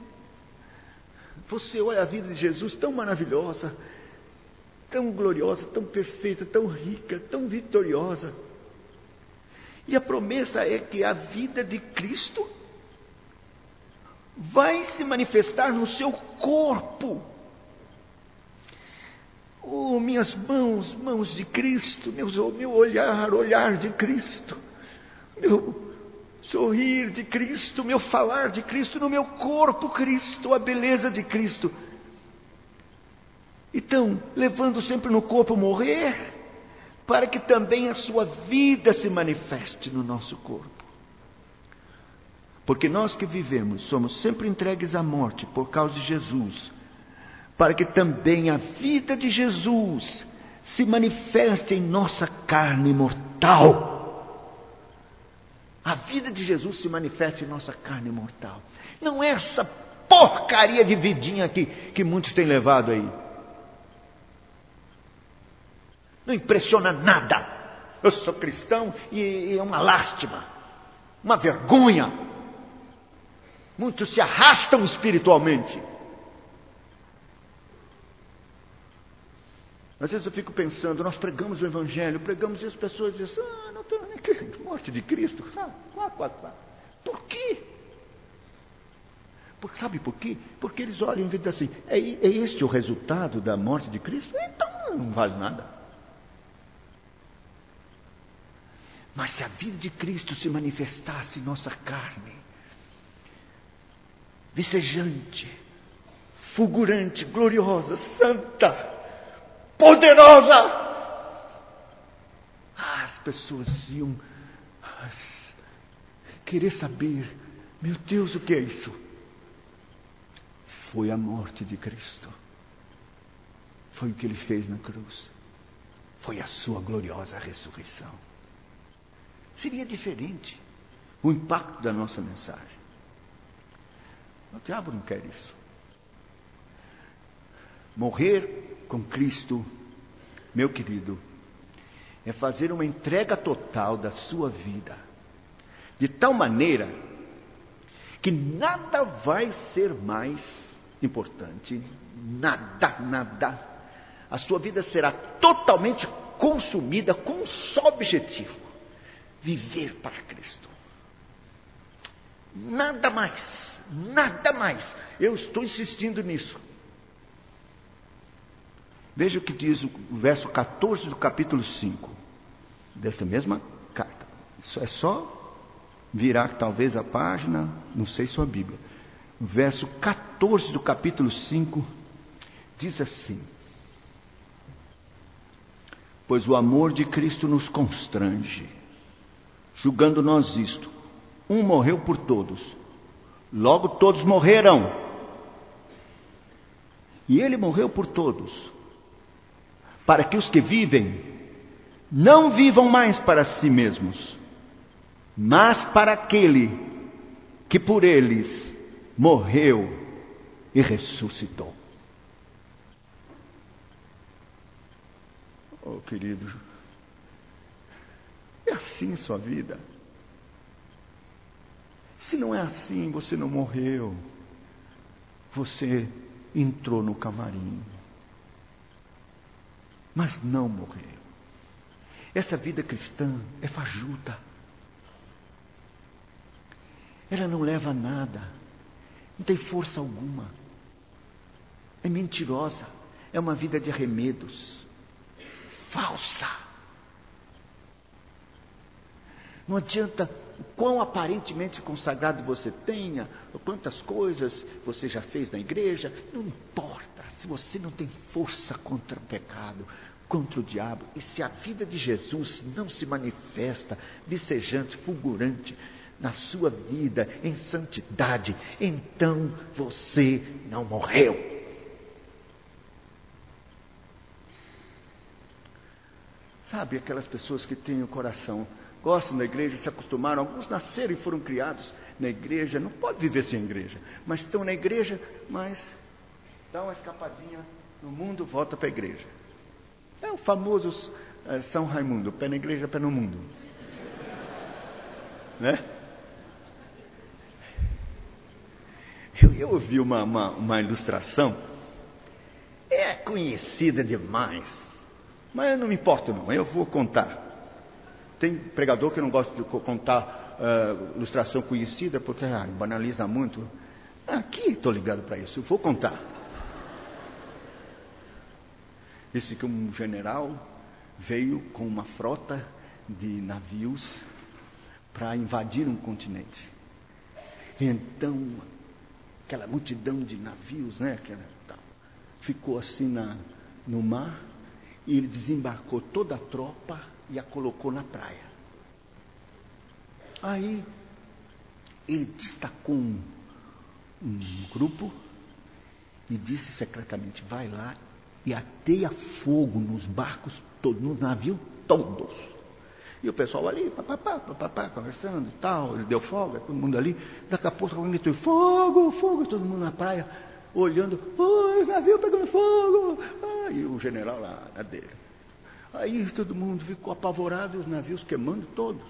Você olha a vida de Jesus tão maravilhosa, tão gloriosa, tão perfeita, tão rica, tão vitoriosa. E a promessa é que a vida de Cristo vai se manifestar no seu corpo. Oh, minhas mãos, mãos de Cristo, meus, meu olhar, olhar de Cristo, meu sorrir de Cristo, meu falar de Cristo, no meu corpo Cristo, a beleza de Cristo. Então, levando sempre no corpo morrer, para que também a sua vida se manifeste no nosso corpo. Porque nós que vivemos somos sempre entregues à morte por causa de Jesus, para que também a vida de Jesus se manifeste em nossa carne mortal. A vida de Jesus se manifesta em nossa carne mortal. Não é essa porcaria de vidinha que, que muitos têm levado aí. Não impressiona nada. Eu sou cristão e, e é uma lástima, uma vergonha. Muitos se arrastam espiritualmente. Às vezes eu fico pensando, nós pregamos o Evangelho, pregamos e as pessoas dizem: ah, não estou nem crente, morte de Cristo. Ah, quá, quá, quá. Por quê? Por, sabe por quê? Porque eles olham e dizem assim: é, é este o resultado da morte de Cristo? Então não vale nada. Mas se a vida de Cristo se manifestasse em nossa carne, vicejante, fulgurante, gloriosa, santa, poderosa, as pessoas iam querer saber Meu Deus, o que é isso? Foi a morte de Cristo. Foi o que Ele fez na cruz. Foi a sua gloriosa ressurreição. Seria diferente o impacto da nossa mensagem. O diabo não quer isso. Morrer com Cristo, meu querido, é fazer uma entrega total da sua vida, de tal maneira que nada vai ser mais importante, nada, nada. A sua vida será totalmente consumida com um só objetivo: viver para Cristo. Nada mais, nada mais. Eu estou insistindo nisso. Veja o que diz o verso quatorze do capítulo cinco dessa mesma carta. Isso é só virar talvez a página, não sei sua Bíblia. O verso quatorze do capítulo cinco diz assim: pois o amor de Cristo nos constrange, julgando nós isto: um morreu por todos, logo todos morreram. E ele morreu por todos, para que os que vivem não vivam mais para si mesmos, mas para aquele que por eles morreu e ressuscitou. Oh, querido, é assim sua vida? Se não é assim, você não morreu, você entrou no camarim, mas não morreu. Essa vida cristã é fajuta, ela não leva a nada, não tem força alguma, é mentirosa, é uma vida de arremedos, falsa. Não adianta o quão aparentemente consagrado você tenha, ou quantas coisas você já fez na igreja, não importa, se você não tem força contra o pecado, contra o diabo, e se a vida de Jesus não se manifesta vicejante, fulgurante na sua vida, em santidade, então você não morreu. Sabe, aquelas pessoas que têm o coração, gostam da igreja, se acostumaram, alguns nasceram e foram criados na igreja, não pode viver sem igreja, mas estão na igreja, mas dá uma escapadinha no mundo, volta para a igreja. É o famoso é, São Raimundo, pé na igreja, pé no mundo. Né? Eu, eu ouvi uma, uma, uma ilustração, é conhecida demais, mas eu não me importo não, eu vou contar. Tem pregador que não gosta de contar uh, ilustração conhecida, porque ah, banaliza muito. Aqui estou ligado para isso, eu vou contar. Disse que um general veio com uma frota de navios para invadir um continente. Então, aquela multidão de navios, né, aquela, ficou assim na, no mar, e ele desembarcou toda a tropa e a colocou na praia. Aí ele destacou um, um grupo e disse secretamente: vai lá e ateia fogo nos barcos todos, nos navios todos. E o pessoal ali, papapá, papapá, conversando e tal, ele deu fogo, todo mundo ali. Daqui a pouco alguém gritou: fogo, fogo, todo mundo na praia, olhando, oh, os navios pegando fogo. Ah, e o general lá, na dele. Aí todo mundo ficou apavorado e os navios queimando todos.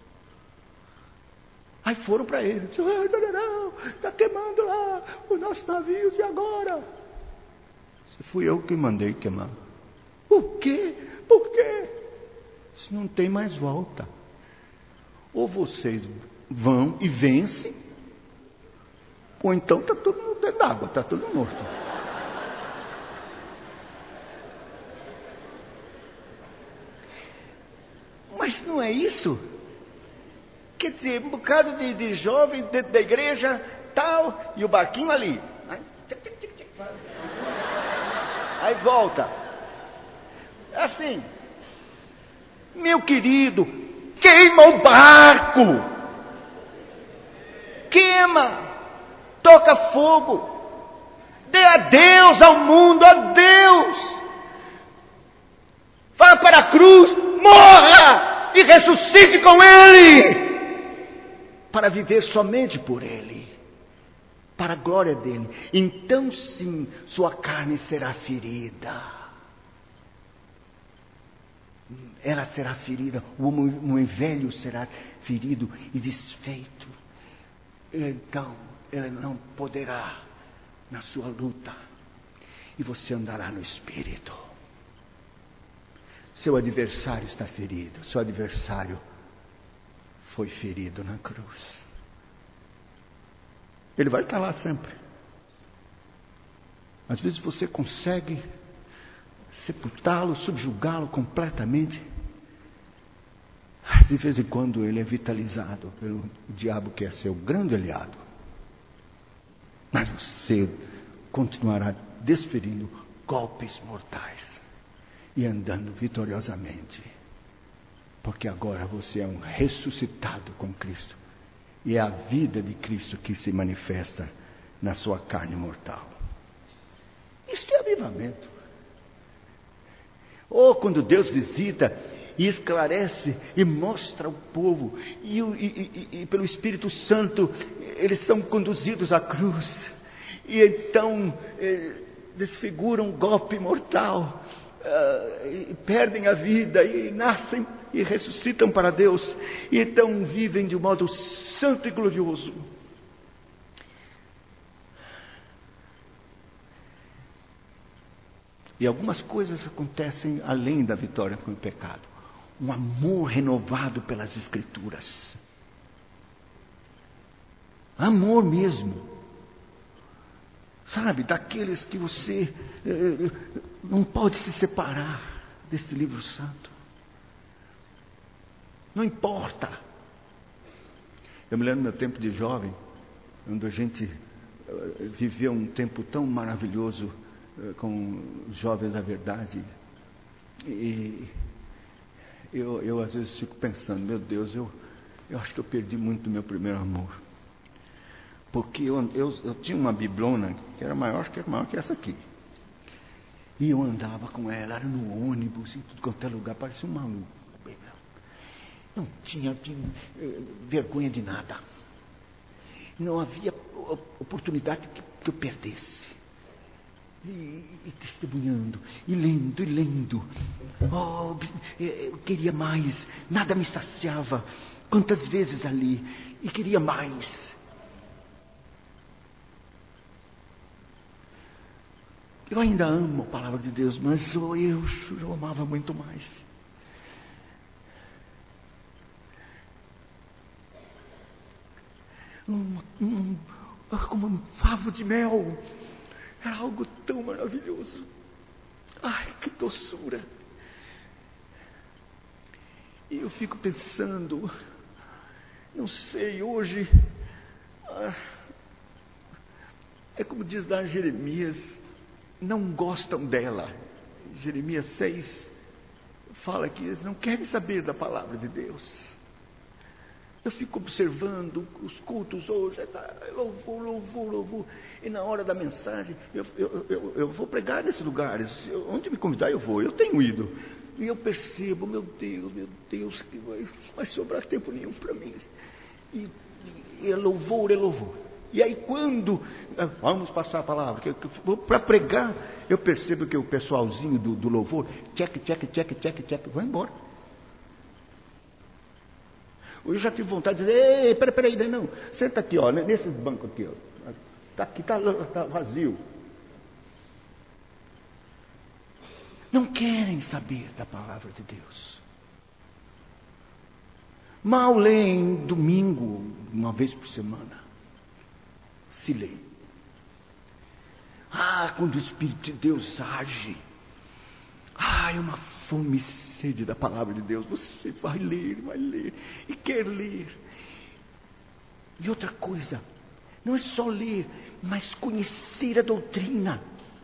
Aí foram para ele, disse: ah, general, está queimando lá os nossos navios, e agora? Se fui eu que mandei queimar. O quê? Por quê? Isso não tem mais volta. Ou vocês vão e vencem, ou então está tudo no dentro d'água, está tudo morto. Mas não é isso? Quer dizer, um bocado de, de jovem dentro da igreja, tal, e o barquinho ali. Aí volta. Assim, meu querido, queima o barco. Queima queima, toca fogo. Dê adeus ao mundo, adeus. Vá para a cruz, morra e ressuscite com Ele, para viver somente por Ele, para a glória dEle. Então sim, sua carne será ferida. Ela será ferida, o homem velho será ferido e desfeito. Então, ele não poderá na sua luta, e você andará no Espírito. Seu adversário está ferido, seu adversário foi ferido na cruz. Ele vai estar lá sempre. Às vezes você consegue sepultá-lo, subjugá-lo completamente. Mas de vez em quando ele é vitalizado pelo diabo, que é seu grande aliado. Mas você continuará desferindo golpes mortais e andando vitoriosamente, porque agora você é um ressuscitado com Cristo, e é a vida de Cristo que se manifesta na sua carne mortal. Isto é avivamento. Ou oh, quando Deus visita e esclarece e mostra ao povo, e, e, e, e pelo Espírito Santo eles são conduzidos à cruz, e então eh, desfiguram um golpe mortal, uh, e perdem a vida e nascem e ressuscitam para Deus, e então vivem de um modo santo e glorioso. E algumas coisas acontecem além da vitória com o pecado. Um amor renovado pelas Escrituras. Amor mesmo. Sabe, daqueles que você eh, não pode se separar desse livro santo. Não importa. Eu me lembro do meu tempo de jovem, onde a gente eh, viveu um tempo tão maravilhoso eh, com os jovens da verdade. E eu, eu às vezes fico pensando, meu Deus, eu, eu acho que eu perdi muito do meu primeiro amor. Porque eu, eu, eu tinha uma biblona que era maior, que era maior que essa aqui. E eu andava com ela, era no ônibus, em tudo quanto é lugar, parecia um maluco. Não tinha, tinha eh, vergonha de nada. Não havia oportunidade que, que eu perdesse. E, e testemunhando, e lendo, e lendo. Oh, eu queria mais, nada me saciava. Quantas vezes ali, e queria mais. Eu ainda amo a palavra de Deus, mas eu, eu, eu amava muito mais. Um, um, como um favo de mel. Era algo tão maravilhoso. Ai, que doçura. E eu fico pensando, não sei, hoje, ah, é como diz lá Jeremias, não gostam dela. Jeremias seis fala que eles não querem saber da palavra de Deus. Eu fico observando os cultos hoje, louvor, louvor, louvor. E na hora da mensagem, eu, eu, eu, eu vou pregar nesses lugares. Eu, onde me convidar, eu vou. Eu tenho ido. E eu percebo, meu Deus, meu Deus, que vai, vai sobrar tempo nenhum para mim. E, e é louvor, é louvor. E aí quando vamos passar a palavra, que, que, para pregar, eu percebo que o pessoalzinho do, do louvor, check, check, check, check, check, vai embora. Eu já tive vontade de dizer, ei, peraí, peraí, não, senta aqui, ó, nesse banco aqui, ó. Tá aqui, tá, tá vazio. Não querem saber da palavra de Deus. Mal leem domingo, uma vez por semana. Se lê. Ah, quando o Espírito de Deus age. Ah, é uma fome e sede da palavra de Deus. Você vai ler, vai ler. E quer ler. E outra coisa. Não é só ler, mas conhecer a doutrina.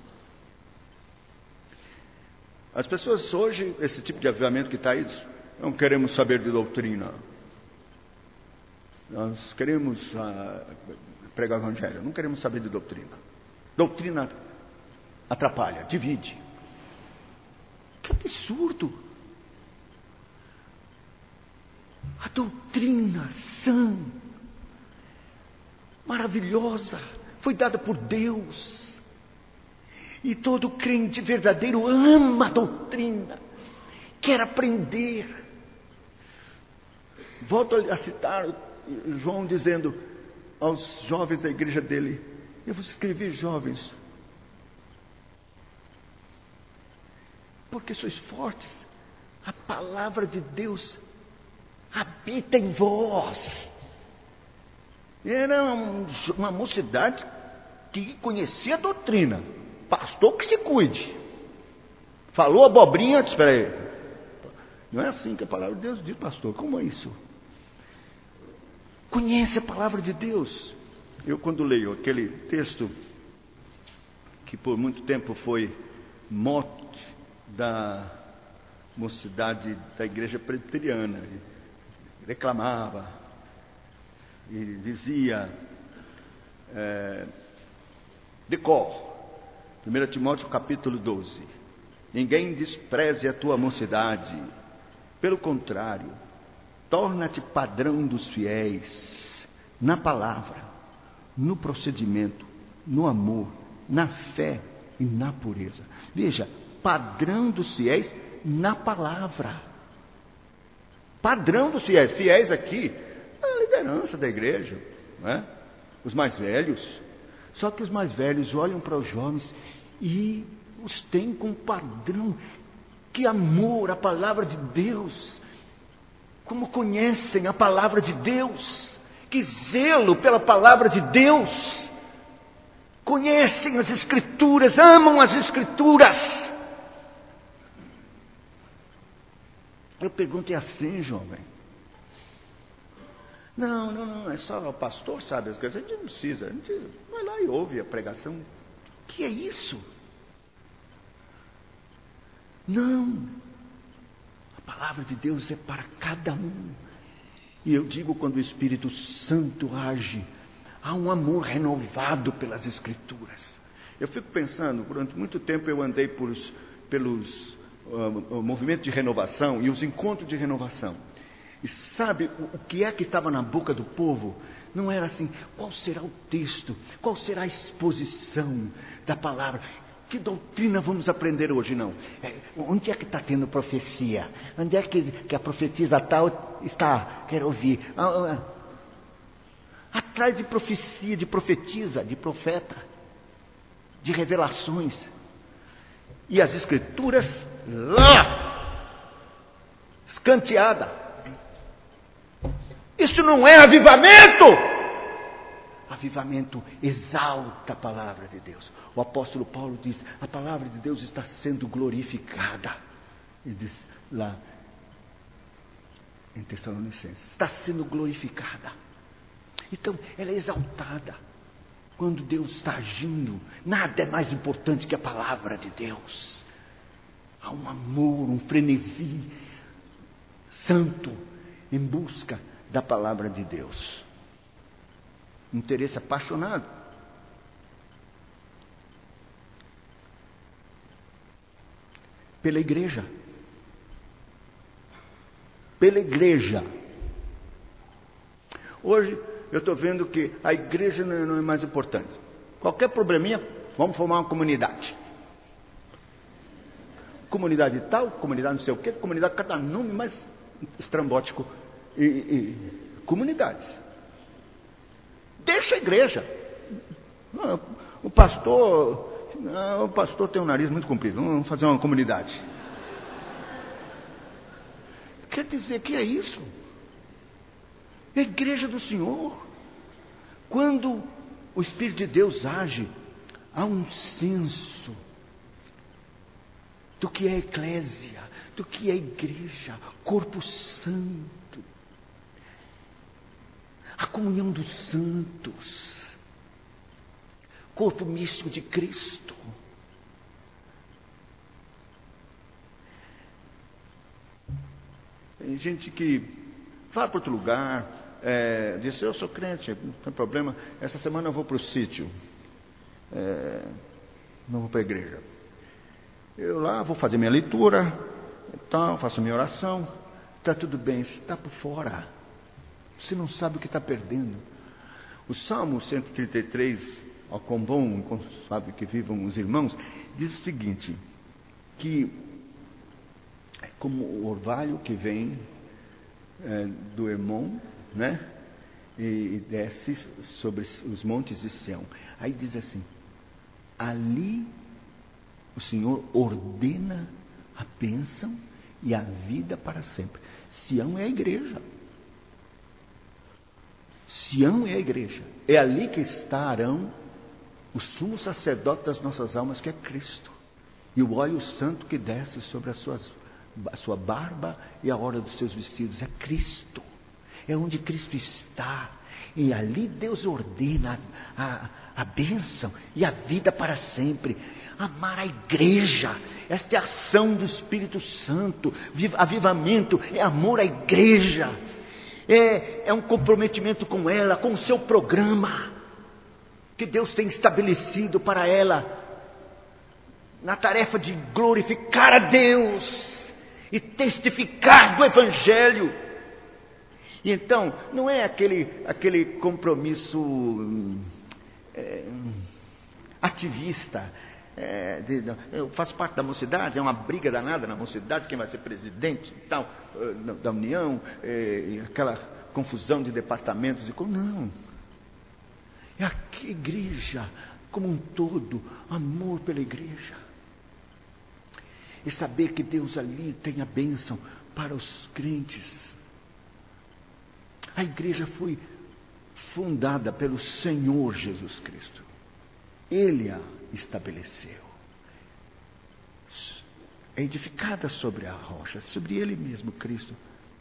As pessoas hoje, esse tipo de avivamento que está aí, não queremos saber de doutrina. Nós queremos ah, pregar o evangelho, não queremos saber de doutrina. Doutrina atrapalha, divide. Que absurdo! A doutrina sã, maravilhosa, foi dada por Deus. E todo crente verdadeiro ama a doutrina, quer aprender. Volto a citar João dizendo aos jovens da igreja dele: eu vos escrevi, jovens, porque sois fortes, a palavra de Deus habita em vós. Era uma mocidade que conhecia a doutrina. Pastor que se cuide. Falou abobrinha, espera aí. Não é assim que a palavra de Deus diz, pastor. Como é isso? Conhece a palavra de Deus. Eu, quando leio aquele texto, que por muito tempo foi mote da mocidade da igreja presbiteriana, reclamava e dizia, é, decor, primeiro Timóteo capítulo doze: ninguém despreze a tua mocidade, pelo contrário, torna-te padrão dos fiéis, na palavra, no procedimento, no amor, na fé e na pureza. Veja, padrão dos fiéis na palavra. Padrão dos fiéis. Fiéis aqui, a liderança da igreja, não é? Os mais velhos. Só que os mais velhos olham para os jovens e os têm como padrão. Que amor à palavra de Deus. Como conhecem a palavra de Deus. Que zelo pela palavra de Deus. Conhecem as Escrituras, amam as Escrituras. Eu pergunto, é assim, jovem? Não, não, não, é só o pastor sabe as coisas. A gente não precisa, a gente vai lá e ouve a pregação. O que é isso? Não. A palavra de Deus é para cada um. E eu digo, quando o Espírito Santo age, há um amor renovado pelas Escrituras. Eu fico pensando, durante muito tempo eu andei por, pelos uh, movimentos de renovação e os encontros de renovação. E sabe o, o que é que estava na boca do povo? Não era assim, qual será o texto? Qual será a exposição da palavra? Que doutrina vamos aprender hoje? Não. É, onde é que está tendo profecia? Onde é que, que a profetisa tal está? Quero ouvir. Ah, ah, atrás de profecia, de profetisa, de profeta, de revelações. E as Escrituras lá, escanteada. Isso não é avivamento! Avivamento exalta a palavra de Deus. O apóstolo Paulo diz, a palavra de Deus está sendo glorificada. Ele diz lá em Tessalonicenses, está sendo glorificada. Então, ela é exaltada. Quando Deus está agindo, nada é mais importante que a palavra de Deus. Há um amor, um frenesi santo em busca da palavra de Deus. Interesse apaixonado. Pela igreja. Pela igreja. Hoje eu estou vendo que a igreja não é, não é mais importante. Qualquer probleminha, vamos formar uma comunidade. Comunidade tal, comunidade não sei o quê, comunidade, cada nome mais estrambótico. E, e comunidades. Deixa a igreja. O pastor, o pastor tem um nariz muito comprido. Vamos fazer uma comunidade. Quer dizer que é isso? A igreja do Senhor. Quando o Espírito de Deus age, há um senso do que é eclésia, do que é igreja, corpo santo. A comunhão dos santos, corpo místico de Cristo. Tem gente que vai para outro lugar, é, disse, eu sou crente, não tem problema, essa semana eu vou para o sítio, é, não vou para a igreja. Eu lá vou fazer minha leitura, então, faço minha oração, está tudo bem, você está por fora, você não sabe o que está perdendo. O Salmo cento e trinta e três, ao quão bom, sabe que vivam os irmãos, diz o seguinte, que é como o orvalho que vem é, do Hermon, né? E, e desce sobre os montes de Sião. Aí diz assim, ali o Senhor ordena a bênção e a vida para sempre. Sião é a igreja. Sião é a igreja. É ali que estarão o sumo sacerdote das nossas almas, que é Cristo. E o óleo santo que desce sobre as suas, a sua barba e a hora dos seus vestidos. É Cristo. É onde Cristo está. E ali Deus ordena a, a, a bênção e a vida para sempre. Amar a igreja. Esta é a ação do Espírito Santo. Avivamento é amor à igreja. É, é um comprometimento com ela, com o seu programa que Deus tem estabelecido para ela, na tarefa de glorificar a Deus e testificar do Evangelho. E então, não é aquele, aquele compromisso é, ativista. É, de, eu faço parte da mocidade, é uma briga danada na mocidade, quem vai ser presidente e tal, da União, é, aquela confusão de departamentos. E, não, é a igreja como um todo, amor pela igreja. E saber que Deus ali tem a bênção para os crentes. A igreja foi fundada pelo Senhor Jesus Cristo. Ele a estabeleceu. É edificada sobre a rocha, sobre Ele mesmo, Cristo.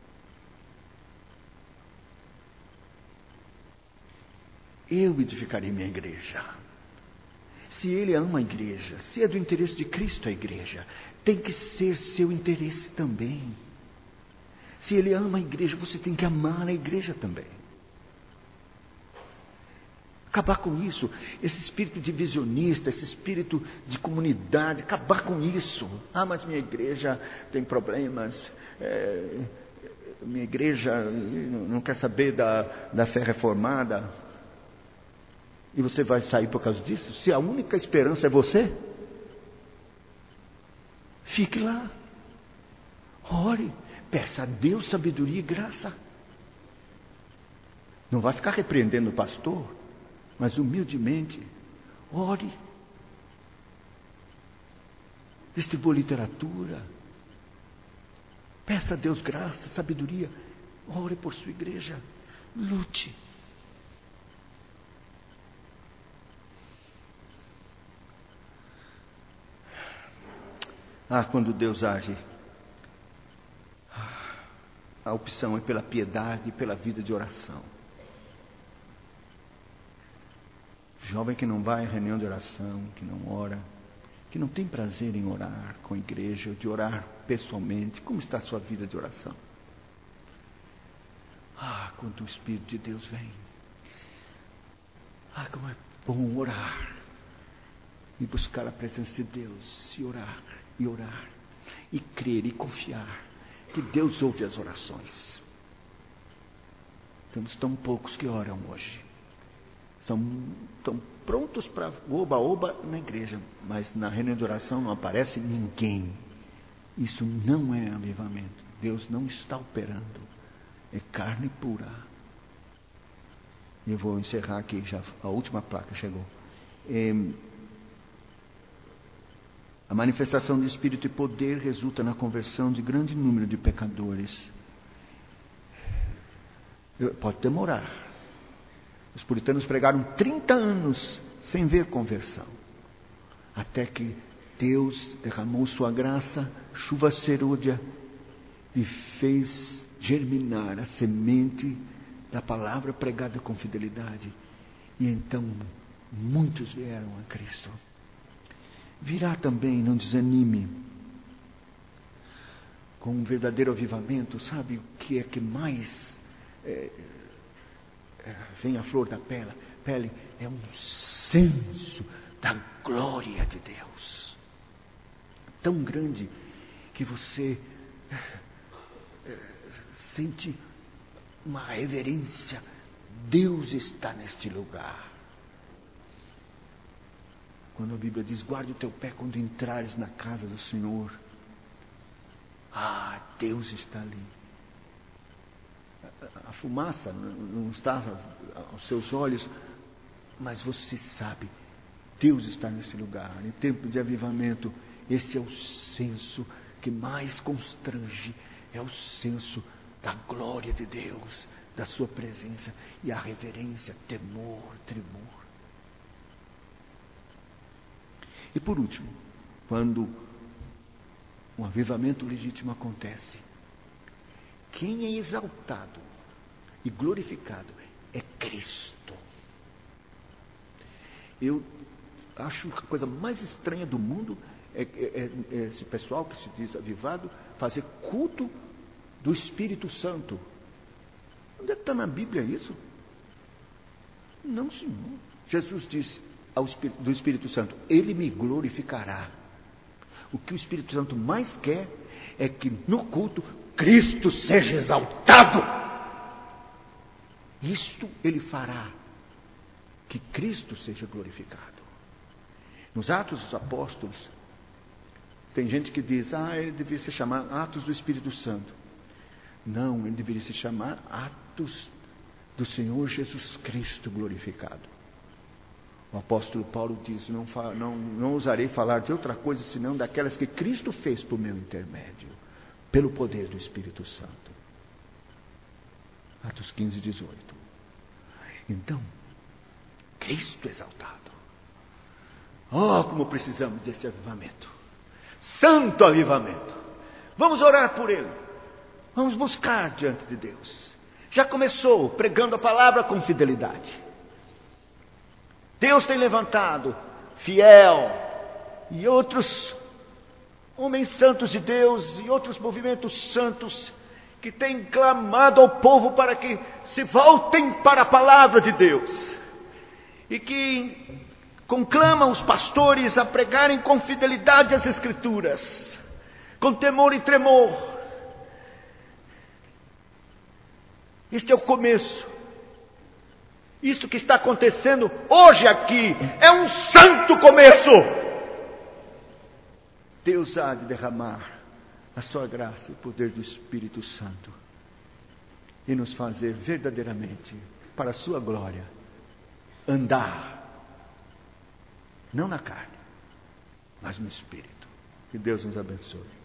Eu edificarei minha igreja. Se Ele ama a igreja, se é do interesse de Cristo a igreja, tem que ser seu interesse também. Se Ele ama a igreja, você tem que amar a igreja também. Acabar com isso, esse espírito divisionista, esse espírito de comunidade, acabar com isso. Ah, mas minha igreja tem problemas, é, minha igreja não quer saber da, da fé reformada. E você vai sair por causa disso? Se a única esperança é você, fique lá. Ore, peça a Deus sabedoria e graça. Não vai ficar repreendendo o pastor, mas humildemente, ore. Distribua literatura. Peça a Deus graça, sabedoria. Ore por sua igreja. Lute. Ah, quando Deus age, a opção é pela piedade e pela vida de oração. Jovem que não vai à reunião de oração, que não ora, que não tem prazer em orar com a igreja, de orar pessoalmente, como está a sua vida de oração? Ah, quando o Espírito de Deus vem. Ah, como é bom orar e buscar a presença de Deus, e orar, e orar, e crer e confiar que Deus ouve as orações. Temos tão poucos que oram hoje. São tão prontos para oba-oba na igreja, mas na reunião de oração não aparece ninguém. Isso não é avivamento. Deus não está operando. É carne pura. Eu vou encerrar aqui, já a última placa chegou. É, a manifestação do Espírito e poder resulta na conversão de grande número de pecadores. Pode demorar. Os puritanos pregaram trinta anos sem ver conversão. Até que Deus derramou sua graça, chuva serôdia, e fez germinar a semente da palavra pregada com fidelidade. E então muitos vieram a Cristo. Virá também, não desanime, com um verdadeiro avivamento. Sabe o que é que mais é, vem a flor da pele, pele é um senso da glória de Deus. Tão grande que você é, sente uma reverência. Deus está neste lugar. Quando a Bíblia diz, guarde o teu pé quando entrares na casa do Senhor. Ah, Deus está ali. A fumaça não está aos seus olhos, mas você sabe, Deus está nesse lugar. Em tempo de avivamento, esse é o senso que mais constrange, é o senso da glória de Deus, da sua presença, e a reverência, temor, tremor. E por último, quando um avivamento legítimo acontece, quem é exaltado e glorificado é Cristo. Eu acho que a coisa mais estranha do mundo é, é, é esse pessoal que se diz avivado fazer culto do Espírito Santo. Onde é que está na Bíblia isso? Não, Senhor. Jesus disse ao Espírito, do Espírito Santo, Ele me glorificará. O que o Espírito Santo mais quer é que no culto Cristo seja exaltado. Isto Ele fará, que Cristo seja glorificado. Nos Atos dos Apóstolos, tem gente que diz, ah, ele deveria se chamar Atos do Espírito Santo. Não, ele deveria se chamar Atos do Senhor Jesus Cristo glorificado. O apóstolo Paulo diz, não, não, não ousarei falar de outra coisa senão daquelas que Cristo fez por meu intermédio, pelo poder do Espírito Santo. Atos quinze, dezoito. Então, Cristo exaltado. Oh, como precisamos desse avivamento. Santo avivamento. Vamos orar por ele. Vamos buscar diante de Deus. Já começou pregando a palavra com fidelidade. Deus tem levantado Fiel e outros homens santos de Deus e outros movimentos santos que têm clamado ao povo para que se voltem para a palavra de Deus e que conclamam os pastores a pregarem com fidelidade as Escrituras, com temor e tremor. Este é o começo. Isso que está acontecendo hoje aqui é um santo começo. Deus há de derramar a sua graça e o poder do Espírito Santo e nos fazer verdadeiramente, para a sua glória, andar, não na carne, mas no Espírito. Que Deus nos abençoe.